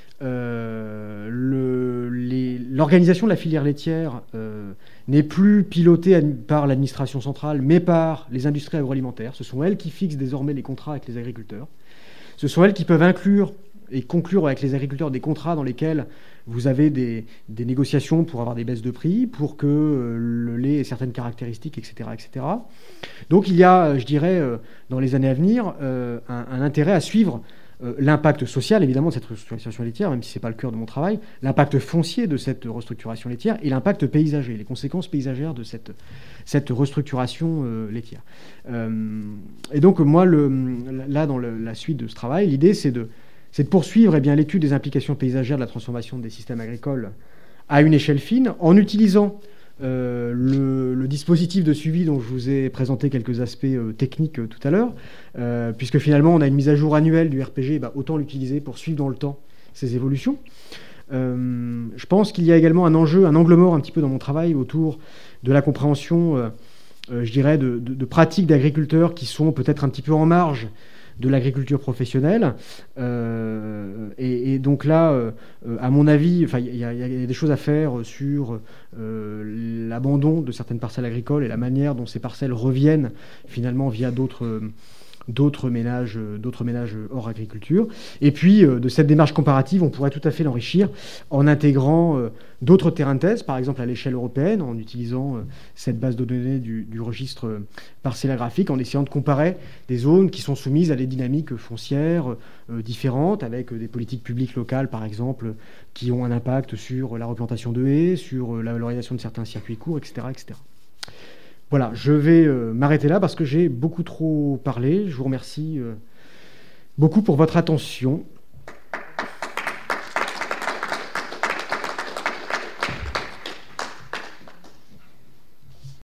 Euh, le, les, l'organisation de la filière laitière euh, n'est plus pilotée par l'administration centrale, mais par les industries agroalimentaires. Ce sont elles qui fixent désormais les contrats avec les agriculteurs. Ce sont elles qui peuvent inclure et conclure avec les agriculteurs des contrats dans lesquels vous avez des, des négociations pour avoir des baisses de prix, pour que euh, le lait ait certaines caractéristiques, et cetera, et cetera. Donc il y a, je dirais, euh, dans les années à venir, euh, un, un intérêt à suivre euh, l'impact social, évidemment, de cette restructuration laitière, même si ce n'est pas le cœur de mon travail, l'impact foncier de cette restructuration laitière et l'impact paysager, les conséquences paysagères de cette, cette restructuration euh, laitière. Euh, et donc, moi, le, là, dans le, la suite de ce travail, l'idée, c'est de c'est de poursuivre eh bien, l'étude des implications paysagères de la transformation des systèmes agricoles à une échelle fine, en utilisant euh, le, le dispositif de suivi dont je vous ai présenté quelques aspects euh, techniques euh, tout à l'heure, euh, puisque finalement on a une mise à jour annuelle du R P G, bah, autant l'utiliser pour suivre dans le temps ces évolutions. Euh, je pense qu'il y a également un enjeu, un angle mort un petit peu dans mon travail autour de la compréhension, euh, euh, je dirais, de, de, de pratiques d'agriculteurs qui sont peut-être un petit peu en marge de l'agriculture professionnelle. Euh, et, et donc là, euh, à mon avis, il y, y a des choses à faire sur euh, l'abandon de certaines parcelles agricoles et la manière dont ces parcelles reviennent finalement via d'autres... Euh, d'autres ménages, d'autres ménages hors agriculture. Et puis, euh, de cette démarche comparative, on pourrait tout à fait l'enrichir en intégrant euh, d'autres terrains de thèse, par exemple à l'échelle européenne, en utilisant euh, cette base de données du, du registre euh, parcellaire graphique, en essayant de comparer des zones qui sont soumises à des dynamiques foncières euh, différentes, avec euh, des politiques publiques locales, par exemple, qui ont un impact sur la replantation de haies, sur euh, la valorisation de certains circuits courts, et cetera, et cetera. Voilà, je vais euh, m'arrêter là parce que j'ai beaucoup trop parlé. Je vous remercie euh, beaucoup pour votre attention.